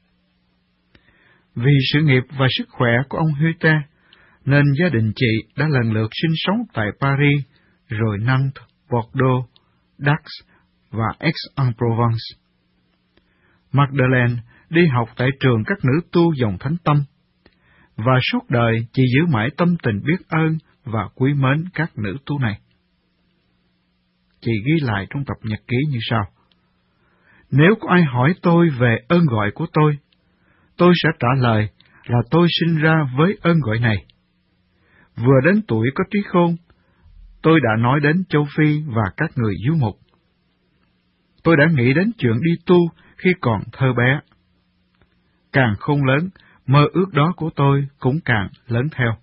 Vì sự nghiệp và sức khỏe của ông Hutter, nên gia đình chị đã lần lượt sinh sống tại Paris, rồi Nantes, Bordeaux, Dax và Aix-en-Provence. Madeleine đi học tại trường các nữ tu dòng Thánh Tâm, và suốt đời chị giữ mãi tâm tình biết ơn và quý mến các nữ tu này. Chị ghi lại trong tập nhật ký như sau: Nếu có ai hỏi tôi về ơn gọi của tôi, tôi sẽ trả lời là tôi sinh ra với ơn gọi này. Vừa đến tuổi có trí khôn, tôi đã nói đến châu Phi và các người du mục. Tôi đã nghĩ đến chuyện đi tu khi còn thơ bé. Càng khôn lớn, mơ ước đó của tôi cũng càng lớn theo.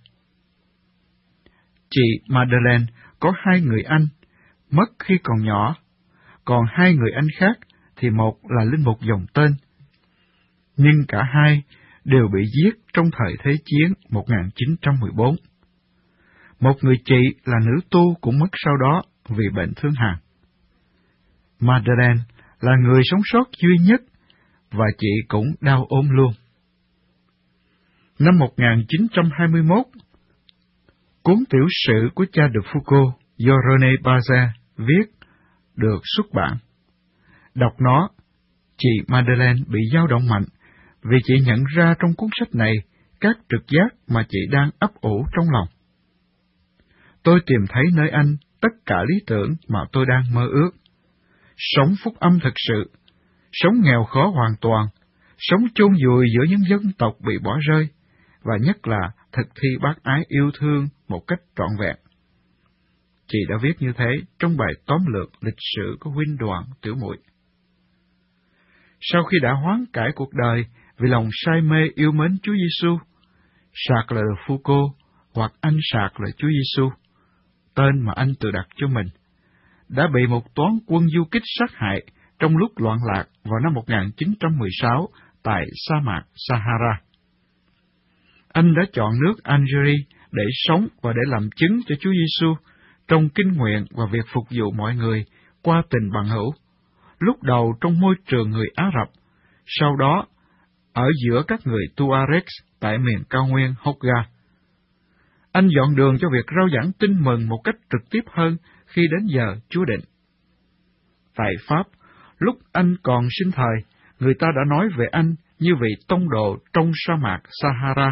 Chị Madeleine có hai người anh, mất khi còn nhỏ, còn hai người anh khác thì một là linh mục dòng tên. Nhưng cả hai đều bị giết trong thời Thế chiến một nghìn chín trăm mười bốn. Một người chị là nữ tu cũng mất sau đó vì bệnh thương hàn. Madeleine là người sống sót duy nhất, và chị cũng đau ốm luôn. Năm một nghìn chín trăm hai mươi mốt, cuốn tiểu sử của cha de Foucault do René Bazin viết được xuất bản. Đọc nó, chị Madeleine bị dao động mạnh, vì chị nhận ra trong cuốn sách này các trực giác mà chị đang ấp ủ trong lòng. Tôi tìm thấy nơi anh tất cả lý tưởng mà tôi đang mơ ước. Sống phúc âm thực sự, sống nghèo khó hoàn toàn, sống chôn vùi giữa những dân tộc bị bỏ rơi, và nhất là thực thi bác ái yêu thương một cách trọn vẹn. Chị đã viết như thế trong bài tóm lược lịch sử của huynh đoàn Tiểu Muội. Sau khi đã hoán cải cuộc đời vì lòng say mê yêu mến Chúa Giêsu, Charles de Foucault, hoặc anh Sạc là Chúa Giêsu, tên mà anh tự đặt cho mình, đã bị một toán quân du kích sát hại trong lúc loạn lạc vào năm một nghìn chín trăm mười sáu tại sa mạc Sahara. Anh đã chọn nước Algeria để sống và để làm chứng cho Chúa Giêsu trong kinh nguyện và việc phục vụ mọi người qua tình bằng hữu, lúc đầu trong môi trường người Ả Rập, sau đó ở giữa các người Tuareg tại miền cao nguyên Hogga. Anh dọn đường cho việc rao giảng tin mừng một cách trực tiếp hơn khi đến giờ Chúa định. Tại Pháp, lúc anh còn sinh thời, người ta đã nói về anh như vị tông đồ trong sa mạc Sahara.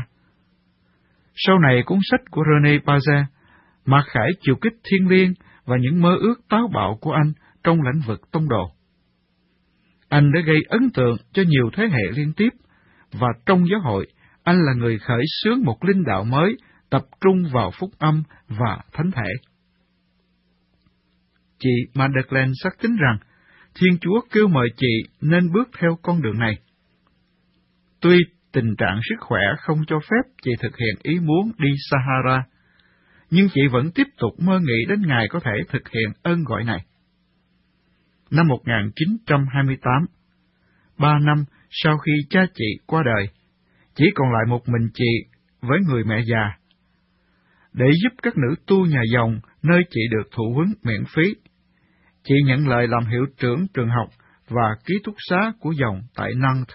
Sau này, cuốn sách của René Bazin, mặc khải chiều kích thiên liêng và những mơ ước táo bạo của anh trong lĩnh vực tông đồ. Anh đã gây ấn tượng cho nhiều thế hệ liên tiếp, và trong giáo hội, anh là người khởi xướng một linh đạo mới tập trung vào phúc âm và thánh thể. Chị Madeleine xác tín rằng Thiên Chúa kêu mời chị nên bước theo con đường này. Tuy tình trạng sức khỏe không cho phép chị thực hiện ý muốn đi Sahara, nhưng chị vẫn tiếp tục mơ nghĩ đến ngày có thể thực hiện ơn gọi này. Năm một nghìn chín trăm hai mươi tám, ba năm sau khi cha chị qua đời, chỉ còn lại một mình chị với người mẹ già. Để giúp các nữ tu nhà dòng nơi chị được thụ huấn miễn phí, chị nhận lời làm hiệu trưởng trường học và ký túc xá của dòng tại Nantes.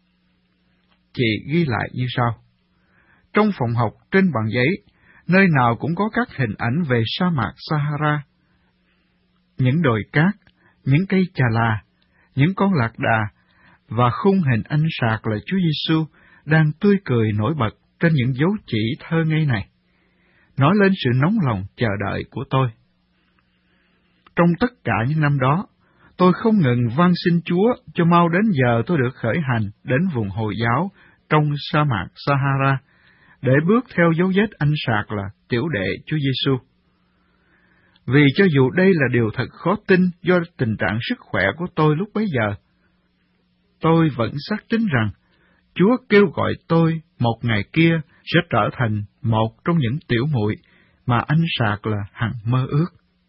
Chị ghi lại như sau: trong phòng học trên bằng giấy, nơi nào cũng có các hình ảnh về sa mạc Sahara, những đồi cát, những cây chà là, những con lạc đà, và khung hình anh Sạc là Chúa Giêsu đang tươi cười nổi bật trên những dấu chỉ thơ ngây này, nói lên sự nóng lòng chờ đợi của tôi. Trong tất cả những năm đó, tôi không ngừng van xin Chúa cho mau đến giờ tôi được khởi hành đến vùng Hồi giáo trong sa mạc Sahara, để bước theo dấu vết anh Sạc là tiểu đệ Chúa Giêsu. Vì cho dù đây là điều thật khó tin do tình trạng sức khỏe của tôi lúc bấy giờ, tôi vẫn xác tín rằng Chúa kêu gọi tôi một ngày kia sẽ trở thành một trong những tiểu muội mà anh Sạc là hằng mơ ước.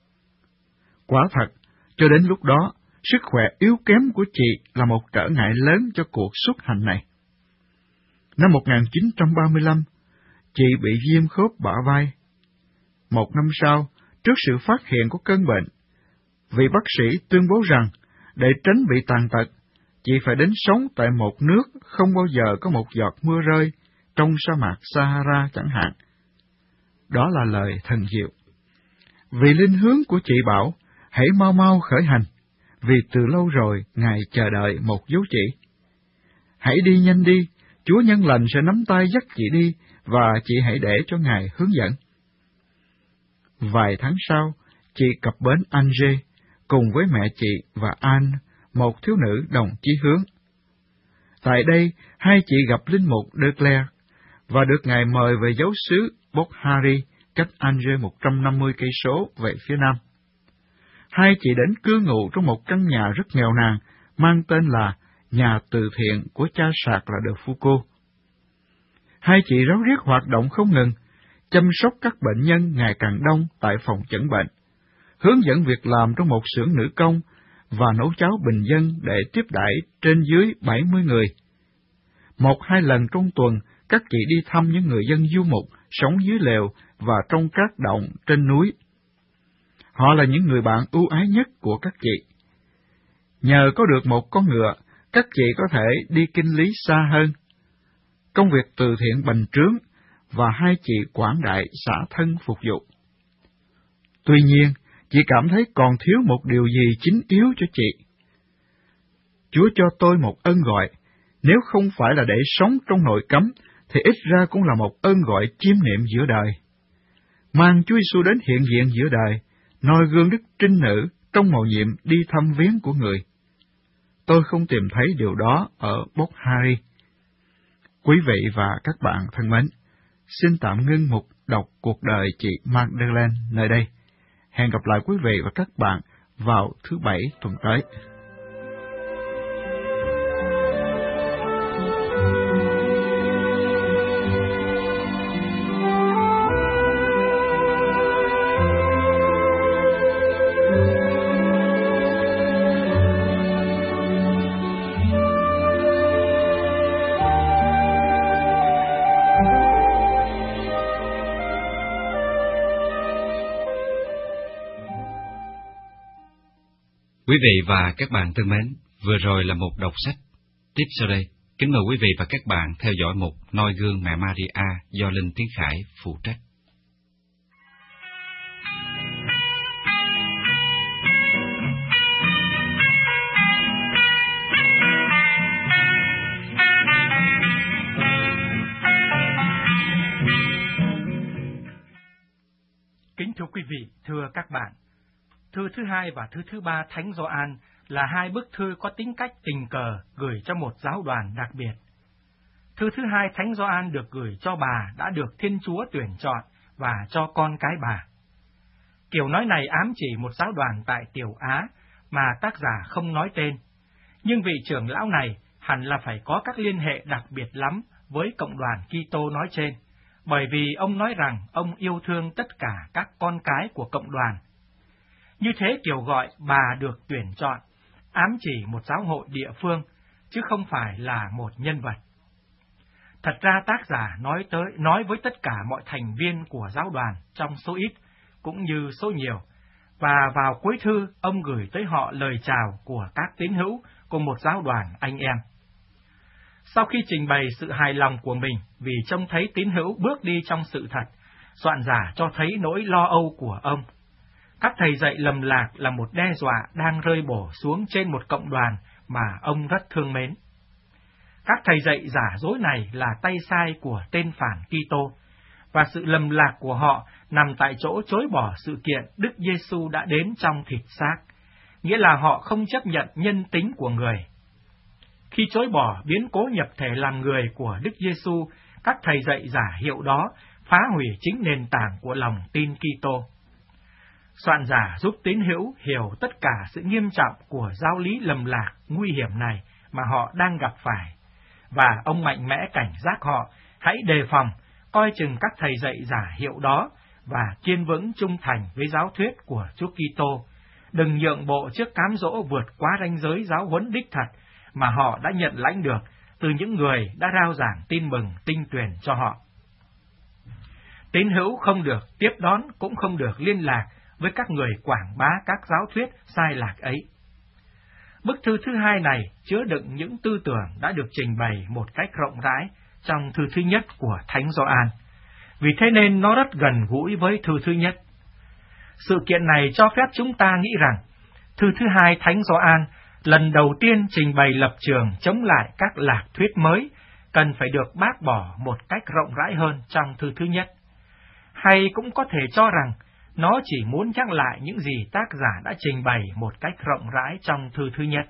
Quả thật, cho đến lúc đó, sức khỏe yếu kém của chị là một trở ngại lớn cho cuộc xuất hành này. Năm một nghìn chín trăm ba mươi lăm, chị bị viêm khớp bả vai. Một năm sau, trước sự phát hiện của cơn bệnh, vị bác sĩ tuyên bố rằng, để tránh bị tàn tật, chị phải đến sống tại một nước không bao giờ có một giọt mưa rơi, trong sa mạc Sahara chẳng hạn. Đó là lời thần diệu. Vì linh hướng của chị bảo, hãy mau mau khởi hành, vì từ lâu rồi Ngài chờ đợi một dấu chỉ. Hãy đi nhanh đi, Chúa nhân lành sẽ nắm tay dắt chị đi, và chị hãy để cho Ngài hướng dẫn. Vài tháng sau, chị cập bến Angers, cùng với mẹ chị và Anne, một thiếu nữ đồng chí hướng. Tại đây, hai chị gặp linh mục de Clercq, và được Ngài mời về giáo xứ Bokhari, cách Angers một trăm năm mươi cây số về phía nam. Hai chị đến cư ngụ trong một căn nhà rất nghèo nàn, mang tên là Nhà từ thiện của cha Sạc là de Foucault. Hai chị ráo riết hoạt động không ngừng, chăm sóc các bệnh nhân ngày càng đông tại phòng chẩn bệnh, hướng dẫn việc làm trong một xưởng nữ công, và nấu cháo bình dân để tiếp đãi trên dưới bảy mươi người. Một hai lần trong tuần, các chị đi thăm những người dân du mục sống dưới lều và trong các động trên núi. Họ là những người bạn ưu ái nhất của các chị. Nhờ có được một con ngựa, các chị có thể đi kinh lý xa hơn. Công việc từ thiện bành trướng, và hai chị quảng đại xả thân phục vụ. Tuy nhiên, chị cảm thấy còn thiếu một điều gì chính yếu cho chị. Chúa cho tôi một ơn gọi, nếu không phải là để sống trong nội cấm, thì ít ra cũng là một ơn gọi chiêm niệm giữa đời. Mang Chúa Giêsu đến hiện diện giữa đời, noi gương đức trinh nữ trong mầu nhiệm đi thăm viếng của người. Tôi không tìm thấy điều đó ở Bokhari. Quý vị và các bạn thân mến, xin tạm ngưng mục đọc cuộc đời chị Magdalene nơi đây. Hẹn gặp lại quý vị và các bạn vào thứ Bảy tuần tới. Quý vị và các bạn thân mến, vừa rồi là một đọc sách. Tiếp sau đây, kính mời quý vị và các bạn theo dõi mục Noi gương mẹ Maria do Linh Tiến Khải phụ trách. Kính thưa quý vị, thưa các bạn, thư thứ hai và thư thứ ba Thánh Gioan là hai bức thư có tính cách tình cờ gửi cho một giáo đoàn đặc biệt. Thư thứ hai Thánh Gioan được gửi cho bà đã được Thiên Chúa tuyển chọn và cho con cái bà. Kiểu nói này ám chỉ một giáo đoàn tại Tiểu Á mà tác giả không nói tên, nhưng vị trưởng lão này hẳn là phải có các liên hệ đặc biệt lắm với cộng đoàn Kitô nói trên, bởi vì ông nói rằng ông yêu thương tất cả các con cái của cộng đoàn. Như thế kiểu gọi bà được tuyển chọn ám chỉ một giáo hội địa phương, chứ không phải là một nhân vật. Thật ra tác giả nói tới nói với tất cả mọi thành viên của giáo đoàn trong số ít cũng như số nhiều, và vào cuối thư ông gửi tới họ lời chào của các tín hữu cùng một giáo đoàn anh em. Sau khi trình bày sự hài lòng của mình vì trông thấy tín hữu bước đi trong sự thật, soạn giả cho thấy nỗi lo âu của ông. Các thầy dạy lầm lạc là một đe dọa đang rơi bổ xuống trên một cộng đoàn mà ông rất thương mến. Các thầy dạy giả dối này là tay sai của tên phản Kitô, và sự lầm lạc của họ nằm tại chỗ chối bỏ sự kiện Đức Giêsu đã đến trong thịt xác, nghĩa là họ không chấp nhận nhân tính của người. Khi chối bỏ biến cố nhập thể làm người của Đức Giêsu, các thầy dạy giả hiệu đó phá hủy chính nền tảng của lòng tin Kitô. Soạn giả giúp tín hữu hiểu tất cả sự nghiêm trọng của giáo lý lầm lạc nguy hiểm này mà họ đang gặp phải, và ông mạnh mẽ cảnh giác họ hãy đề phòng, coi chừng các thầy dạy giả hiệu đó và kiên vững trung thành với giáo thuyết của Chúa Kitô, đừng nhượng bộ trước cám dỗ vượt quá ranh giới giáo huấn đích thật mà họ đã nhận lãnh được từ những người đã rao giảng tin mừng tinh tuyền cho họ. Tín hữu không được tiếp đón cũng không được liên lạc với các người quảng bá các giáo thuyết sai lạc ấy. Bức thư thứ hai này chứa đựng những tư tưởng đã được trình bày một cách rộng rãi trong thư thứ nhất của Thánh Gioan, vì thế nên nó rất gần gũi với thư thứ nhất. Sự kiện này cho phép chúng ta nghĩ rằng thư thứ hai Thánh Gioan lần đầu tiên trình bày lập trường chống lại các lạc thuyết mới cần phải được bác bỏ một cách rộng rãi hơn trong thư thứ nhất. Hay cũng có thể cho rằng nó chỉ muốn nhắc lại những gì tác giả đã trình bày một cách rộng rãi trong thư thứ nhất.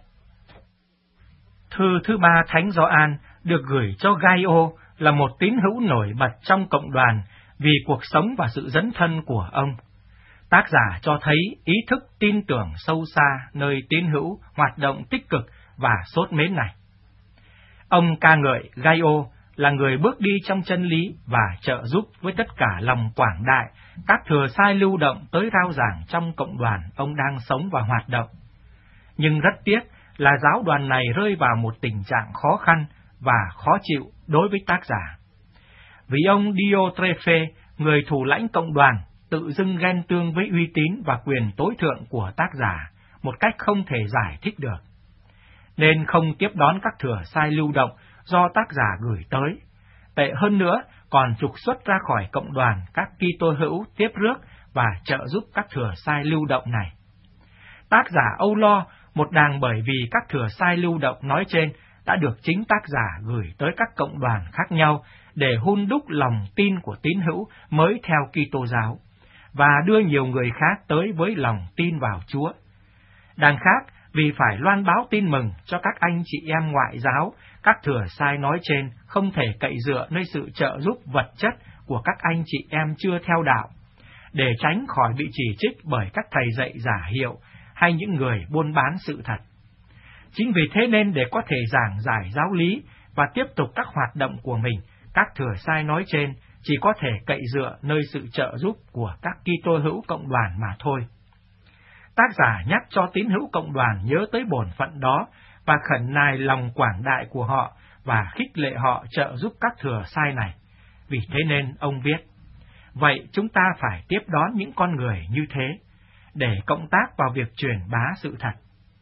Thư thứ ba Thánh Gioan được gửi cho Gaio là một tín hữu nổi bật trong cộng đoàn vì cuộc sống và sự dấn thân của ông. Tác giả cho thấy ý thức tin tưởng sâu xa nơi tín hữu hoạt động tích cực và sốt mến này. Ông ca ngợi Gaio là người bước đi trong chân lý và trợ giúp với tất cả lòng quảng đại các thừa sai lưu động tới rao giảng trong cộng đoàn ông đang sống và hoạt động. nhưng rất tiếc là giáo đoàn này rơi vào một tình trạng khó khăn và khó chịu đối với tác giả. Vì ông Diotrephe, người thủ lãnh cộng đoàn, tự dưng ghen tương với uy tín và quyền tối thượng của tác giả một cách không thể giải thích được, nên không tiếp đón các thừa sai lưu động do tác giả gửi tới. Tệ hơn nữa, còn trục xuất ra khỏi cộng đoàn các Kitô hữu tiếp rước và trợ giúp các thừa sai lưu động này. Tác giả âu lo một đàng bởi vì các thừa sai lưu động nói trên đã được chính tác giả gửi tới các cộng đoàn khác nhau để hun đúc lòng tin của tín hữu mới theo Kitô giáo và đưa nhiều người khác tới với lòng tin vào Chúa. Đằng khác, vì phải loan báo tin mừng cho các anh chị em ngoại giáo, các thừa sai nói trên không thể cậy dựa nơi sự trợ giúp vật chất của các anh chị em chưa theo đạo, để tránh khỏi bị chỉ trích bởi các thầy dạy giả hiệu hay những người buôn bán sự thật. Chính vì thế nên để có thể giảng giải giáo lý và tiếp tục các hoạt động của mình, các thừa sai nói trên chỉ có thể cậy dựa nơi sự trợ giúp của các Kitô hữu cộng đoàn mà thôi. Tác giả nhắc cho tín hữu cộng đoàn nhớ tới bổn phận đó và khẩn nài lòng quảng đại của họ và khích lệ họ trợ giúp các thừa sai này. Vì thế nên ông viết, vậy chúng ta phải tiếp đón những con người như thế, để cộng tác vào việc truyền bá sự thật.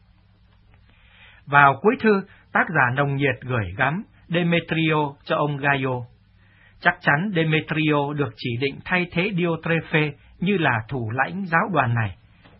Vào cuối thư, tác giả nồng nhiệt gửi gắm Demetrio cho ông Gaio. Chắc chắn Demetrio được chỉ định thay thế Diotrephe như là thủ lãnh giáo đoàn này.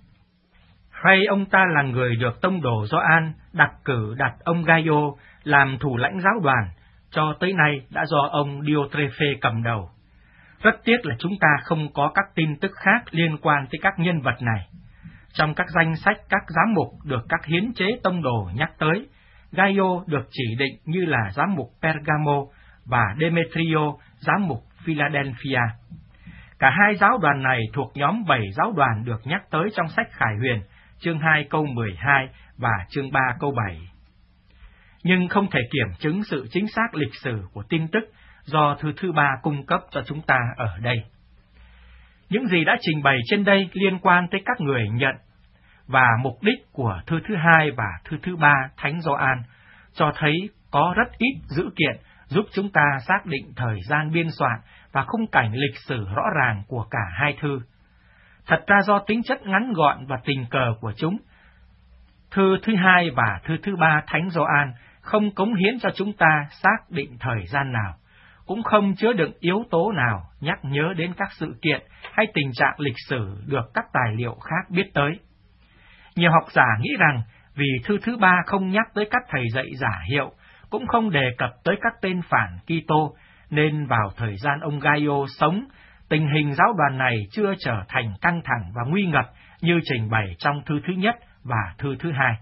Hay ông ta là người được tông đồ Gioan đặc cử đặt ông Gaio làm thủ lãnh giáo đoàn, cho tới nay đã do ông Diotrephe cầm đầu. Rất tiếc là chúng ta không có các tin tức khác liên quan tới các nhân vật này. Trong các danh sách các giám mục được các hiến chế tông đồ nhắc tới, Gaio được chỉ định như là giám mục Pergamo và Demetrio giám mục Philadelphia. Cả hai giáo đoàn này thuộc nhóm bảy giáo đoàn được nhắc tới trong sách Khải Huyền, chương hai câu mười hai và chương ba câu bảy. Nhưng không thể kiểm chứng sự chính xác lịch sử của tin tức do thư thứ ba cung cấp cho chúng ta ở đây. Những gì đã trình bày trên đây liên quan tới các người nhận và mục đích của thư thứ hai và thư thứ ba Thánh Gioan cho thấy có rất ít dữ kiện giúp chúng ta xác định thời gian biên soạn và khung cảnh lịch sử rõ ràng của cả hai thư. Thật ra do tính chất ngắn gọn và tình cờ của chúng, thư thứ hai và thư thứ ba Thánh Gioan không cống hiến cho chúng ta xác định thời gian nào, cũng không chứa đựng yếu tố nào nhắc nhớ đến các sự kiện hay tình trạng lịch sử được các tài liệu khác biết tới. Nhiều học giả nghĩ rằng vì thư thứ ba không nhắc tới các thầy dạy giả hiệu, cũng không đề cập tới các tên phản Kitô, nên vào thời gian ông Gaio sống, tình hình giáo đoàn này chưa trở thành căng thẳng và nguy ngập như trình bày trong thư thứ nhất và thư thứ hai.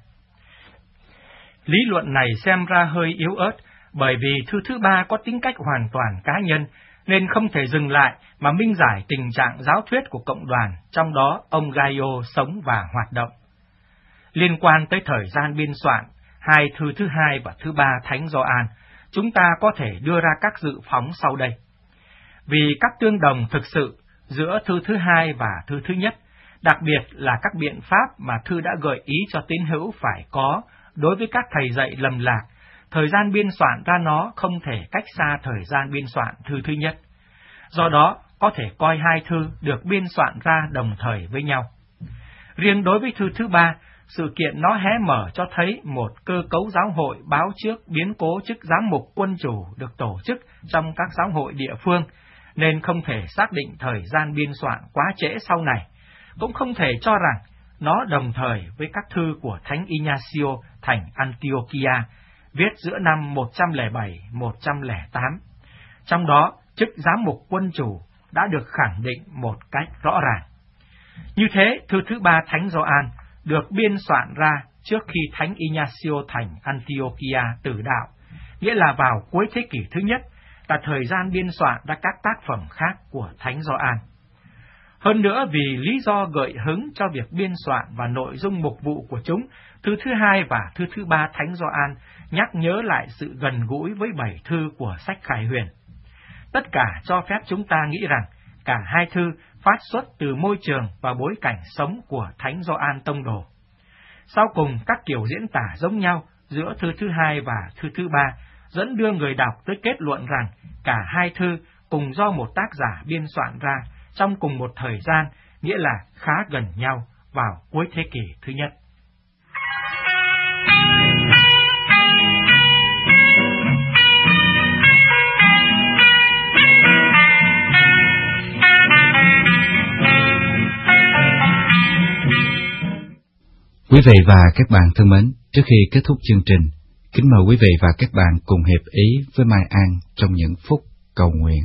Lý luận này xem ra hơi yếu ớt, bởi vì thư thứ ba có tính cách hoàn toàn cá nhân, nên không thể dừng lại mà minh giải tình trạng giáo thuyết của cộng đoàn, trong đó ông Gaio sống và hoạt động. Liên quan tới thời gian biên soạn, hai thư thứ hai và thứ ba Thánh Gioan, chúng ta có thể đưa ra các dự phóng sau đây. Vì các tương đồng thực sự giữa thư thứ hai và thư thứ nhất, đặc biệt là các biện pháp mà thư đã gợi ý cho tín hữu phải có đối với các thầy dạy lầm lạc, thời gian biên soạn ra nó không thể cách xa thời gian biên soạn thư thứ nhất. Do đó, có thể coi hai thư được biên soạn ra đồng thời với nhau. Riêng đối với thư thứ ba, sự kiện nó hé mở cho thấy một cơ cấu giáo hội báo trước biến cố chức giám mục quân chủ được tổ chức trong các giáo hội địa phương, nên không thể xác định thời gian biên soạn quá trễ sau này, cũng không thể cho rằng nó đồng thời với các thư của Thánh Ignacio thành Antiochia, viết giữa năm một trăm lẻ bảy đến một trăm lẻ tám. Trong đó, chức giám mục quân chủ đã được khẳng định một cách rõ ràng. Như thế, thư thứ ba Thánh Gioan được biên soạn ra trước khi Thánh Ignacio thành Antiochia tử đạo, nghĩa là vào cuối thế kỷ thứ nhất, là thời gian biên soạn ra các tác phẩm khác của Thánh Gioan. Hơn nữa, vì lý do gợi hứng cho việc biên soạn và nội dung mục vụ của chúng, thư thứ hai và thư thứ ba Thánh Gioan nhắc nhớ lại sự gần gũi với bảy thư của sách Khải Huyền. Tất cả cho phép chúng ta nghĩ rằng cả hai thư phát xuất từ môi trường và bối cảnh sống của Thánh Gioan tông đồ. Sau cùng, các kiểu diễn tả giống nhau giữa thư thứ hai và thư thứ ba, dẫn đưa người đọc tới kết luận rằng cả hai thư cùng do một tác giả biên soạn ra trong cùng một thời gian, nghĩa là khá gần nhau vào cuối thế kỷ thứ nhất. Quý vị và các bạn thân mến, trước khi kết thúc chương trình, kính mời quý vị và các bạn cùng hiệp ý với Mai An trong những phút cầu nguyện.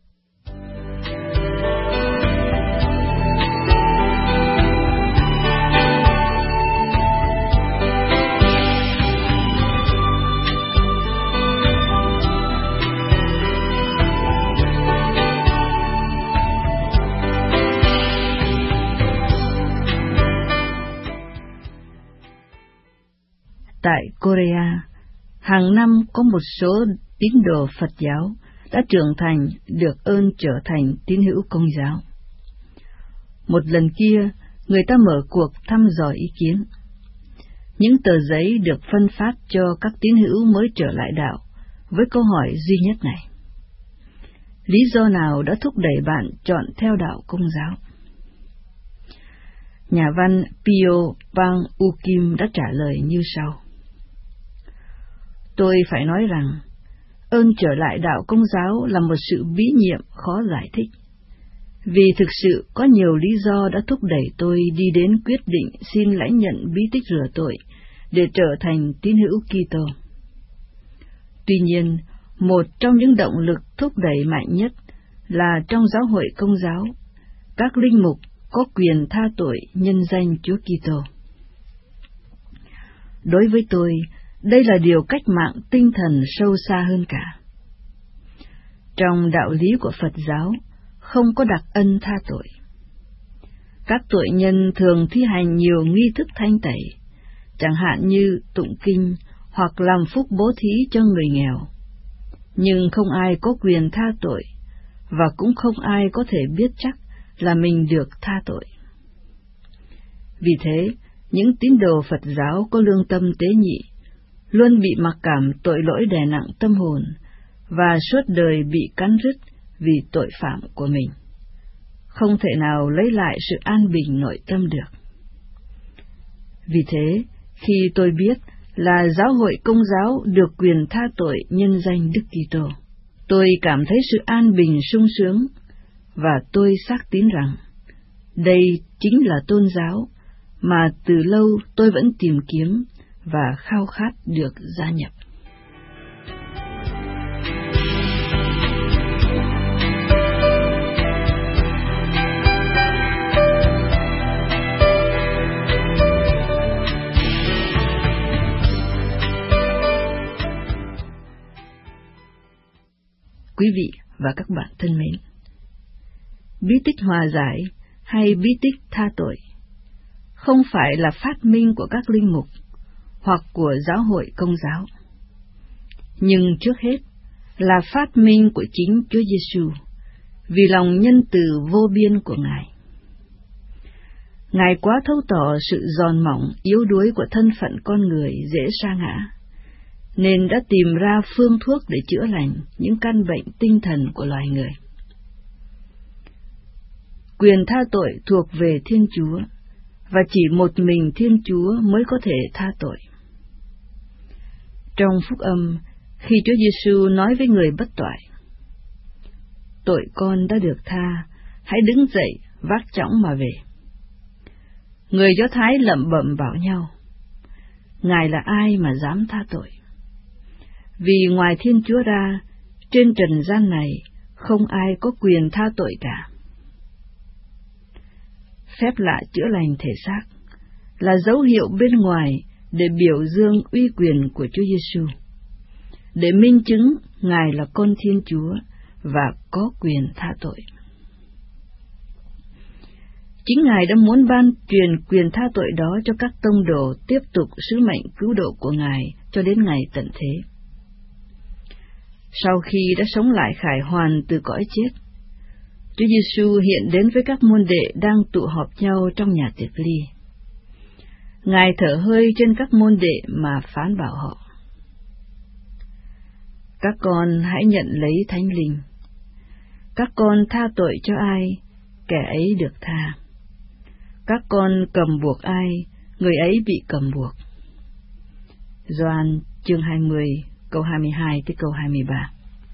Tại Korea, hàng năm có một số tín đồ Phật giáo đã trưởng thành được ơn trở thành tín hữu Công giáo. Một lần kia, người ta mở cuộc thăm dò ý kiến. Những tờ giấy được phân phát cho các tín hữu mới trở lại đạo với câu hỏi duy nhất này: lý do nào đã thúc đẩy bạn chọn theo đạo Công giáo? Nhà văn Pyo Bang Ukim đã trả lời như sau: Tôi phải nói rằng, ơn trở lại đạo Công giáo là một sự bí nhiệm khó giải thích, vì thực sự có nhiều lý do đã thúc đẩy tôi đi đến quyết định xin lãnh nhận bí tích rửa tội để trở thành tín hữu Kitô. Tuy nhiên, một trong những động lực thúc đẩy mạnh nhất là trong giáo hội Công giáo, các linh mục có quyền tha tội nhân danh Chúa Kitô. Đối với tôi, đây là điều cách mạng tinh thần sâu xa hơn cả. Trong đạo lý của Phật giáo, không có đặc ân tha tội. Các tội nhân thường thi hành nhiều nghi thức thanh tẩy, chẳng hạn như tụng kinh hoặc làm phúc bố thí cho người nghèo. Nhưng không ai có quyền tha tội, và cũng không ai có thể biết chắc là mình được tha tội. Vì thế, những tín đồ Phật giáo có lương tâm tế nhị luôn bị mặc cảm tội lỗi đè nặng tâm hồn và suốt đời bị cắn rứt vì tội phạm của mình, không thể nào lấy lại sự an bình nội tâm được. Vì thế, khi tôi biết là giáo hội Công giáo được quyền tha tội nhân danh Đức Kitô, tôi cảm thấy sự an bình sung sướng, và tôi xác tín rằng đây chính là tôn giáo mà từ lâu tôi vẫn tìm kiếm và khao khát được gia nhập. Quý vị và các bạn thân mến, bí tích hòa giải hay bí tích tha tội không phải là phát minh của các linh mục hoặc của giáo hội Công giáo, nhưng trước hết là phát minh của chính Chúa Giêsu vì lòng nhân từ vô biên của Ngài. Ngài quá thấu tỏ sự giòn mỏng, yếu đuối của thân phận con người dễ sa ngã, nên đã tìm ra phương thuốc để chữa lành những căn bệnh tinh thần của loài người. Quyền tha tội thuộc về Thiên Chúa, và chỉ một mình Thiên Chúa mới có thể tha tội. Trong Phúc Âm, khi Chúa Giêsu nói với người bất toại: "Tội con đã được tha, hãy đứng dậy, vác chõng mà về." Người Do Thái lẩm bẩm bảo nhau: Ngài là ai mà dám tha tội? Vì ngoài Thiên Chúa ra, trên trần gian này không ai có quyền tha tội cả. Phép lạ chữa lành thể xác là dấu hiệu bên ngoài để biểu dương uy quyền của Chúa Giêsu, để minh chứng Ngài là con Thiên Chúa và có quyền tha tội. Chính Ngài đã muốn ban truyền quyền tha tội đó cho các tông đồ tiếp tục sứ mệnh cứu độ của Ngài cho đến ngày tận thế. Sau khi đã sống lại khải hoàn từ cõi chết, Chúa Giêsu hiện đến với các môn đệ đang tụ họp nhau trong nhà tiệc ly. Ngài thở hơi trên các môn đệ mà phán bảo họ: Các con hãy nhận lấy Thánh Linh. Các con tha tội cho ai, kẻ ấy được tha. Các con cầm buộc ai, người ấy bị cầm buộc. Gioan chương hai mươi, câu hai mươi hai tới câu hai mươi ba.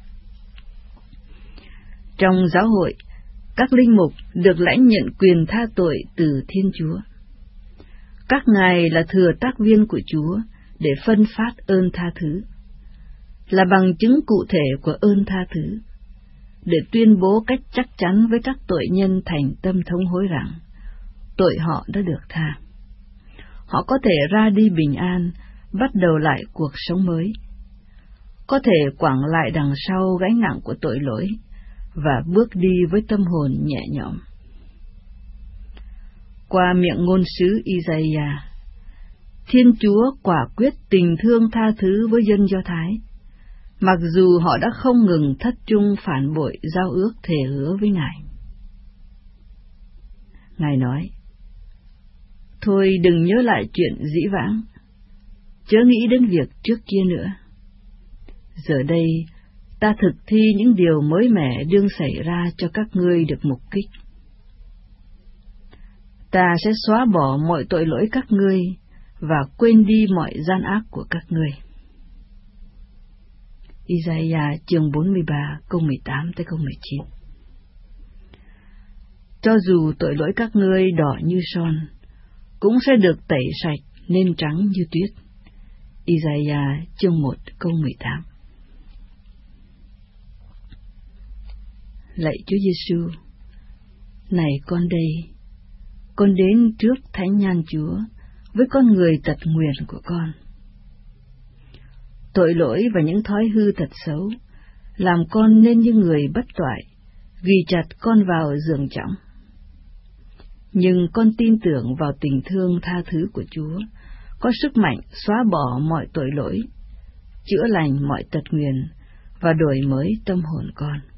Trong giáo hội, các linh mục được lãnh nhận quyền tha tội từ Thiên Chúa. Các ngài là thừa tác viên của Chúa để phân phát ơn tha thứ, là bằng chứng cụ thể của ơn tha thứ, để tuyên bố cách chắc chắn với các tội nhân thành tâm thống hối rằng tội họ đã được tha. Họ có thể ra đi bình an, bắt đầu lại cuộc sống mới, có thể quẳng lại đằng sau gánh nặng của tội lỗi và bước đi với tâm hồn nhẹ nhõm. Qua miệng ngôn sứ Isaiah, Thiên Chúa quả quyết tình thương tha thứ với dân Do Thái, mặc dù họ đã không ngừng thất trung phản bội giao ước thề hứa với Ngài. Ngài nói: Thôi đừng nhớ lại chuyện dĩ vãng, chớ nghĩ đến việc trước kia nữa. Giờ đây, ta thực thi những điều mới mẻ đương xảy ra cho các ngươi được mục kích. Ta sẽ xóa bỏ mọi tội lỗi các ngươi và quên đi mọi gian ác của các ngươi. Isaiah chương bốn mươi ba, câu mười tám tới câu mười chín. Cho dù tội lỗi các ngươi đỏ như son, cũng sẽ được tẩy sạch nên trắng như tuyết. Isaiah chương một, câu mười tám. Lạy Chúa Giêsu, này con đây, con đến trước thánh nhan Chúa với con người tật nguyền của con. Tội lỗi và những thói hư tật xấu làm con nên như người bất toại, ghi chặt con vào giường trõng. Nhưng con tin tưởng vào tình thương tha thứ của Chúa, có sức mạnh xóa bỏ mọi tội lỗi, chữa lành mọi tật nguyền và đổi mới tâm hồn con.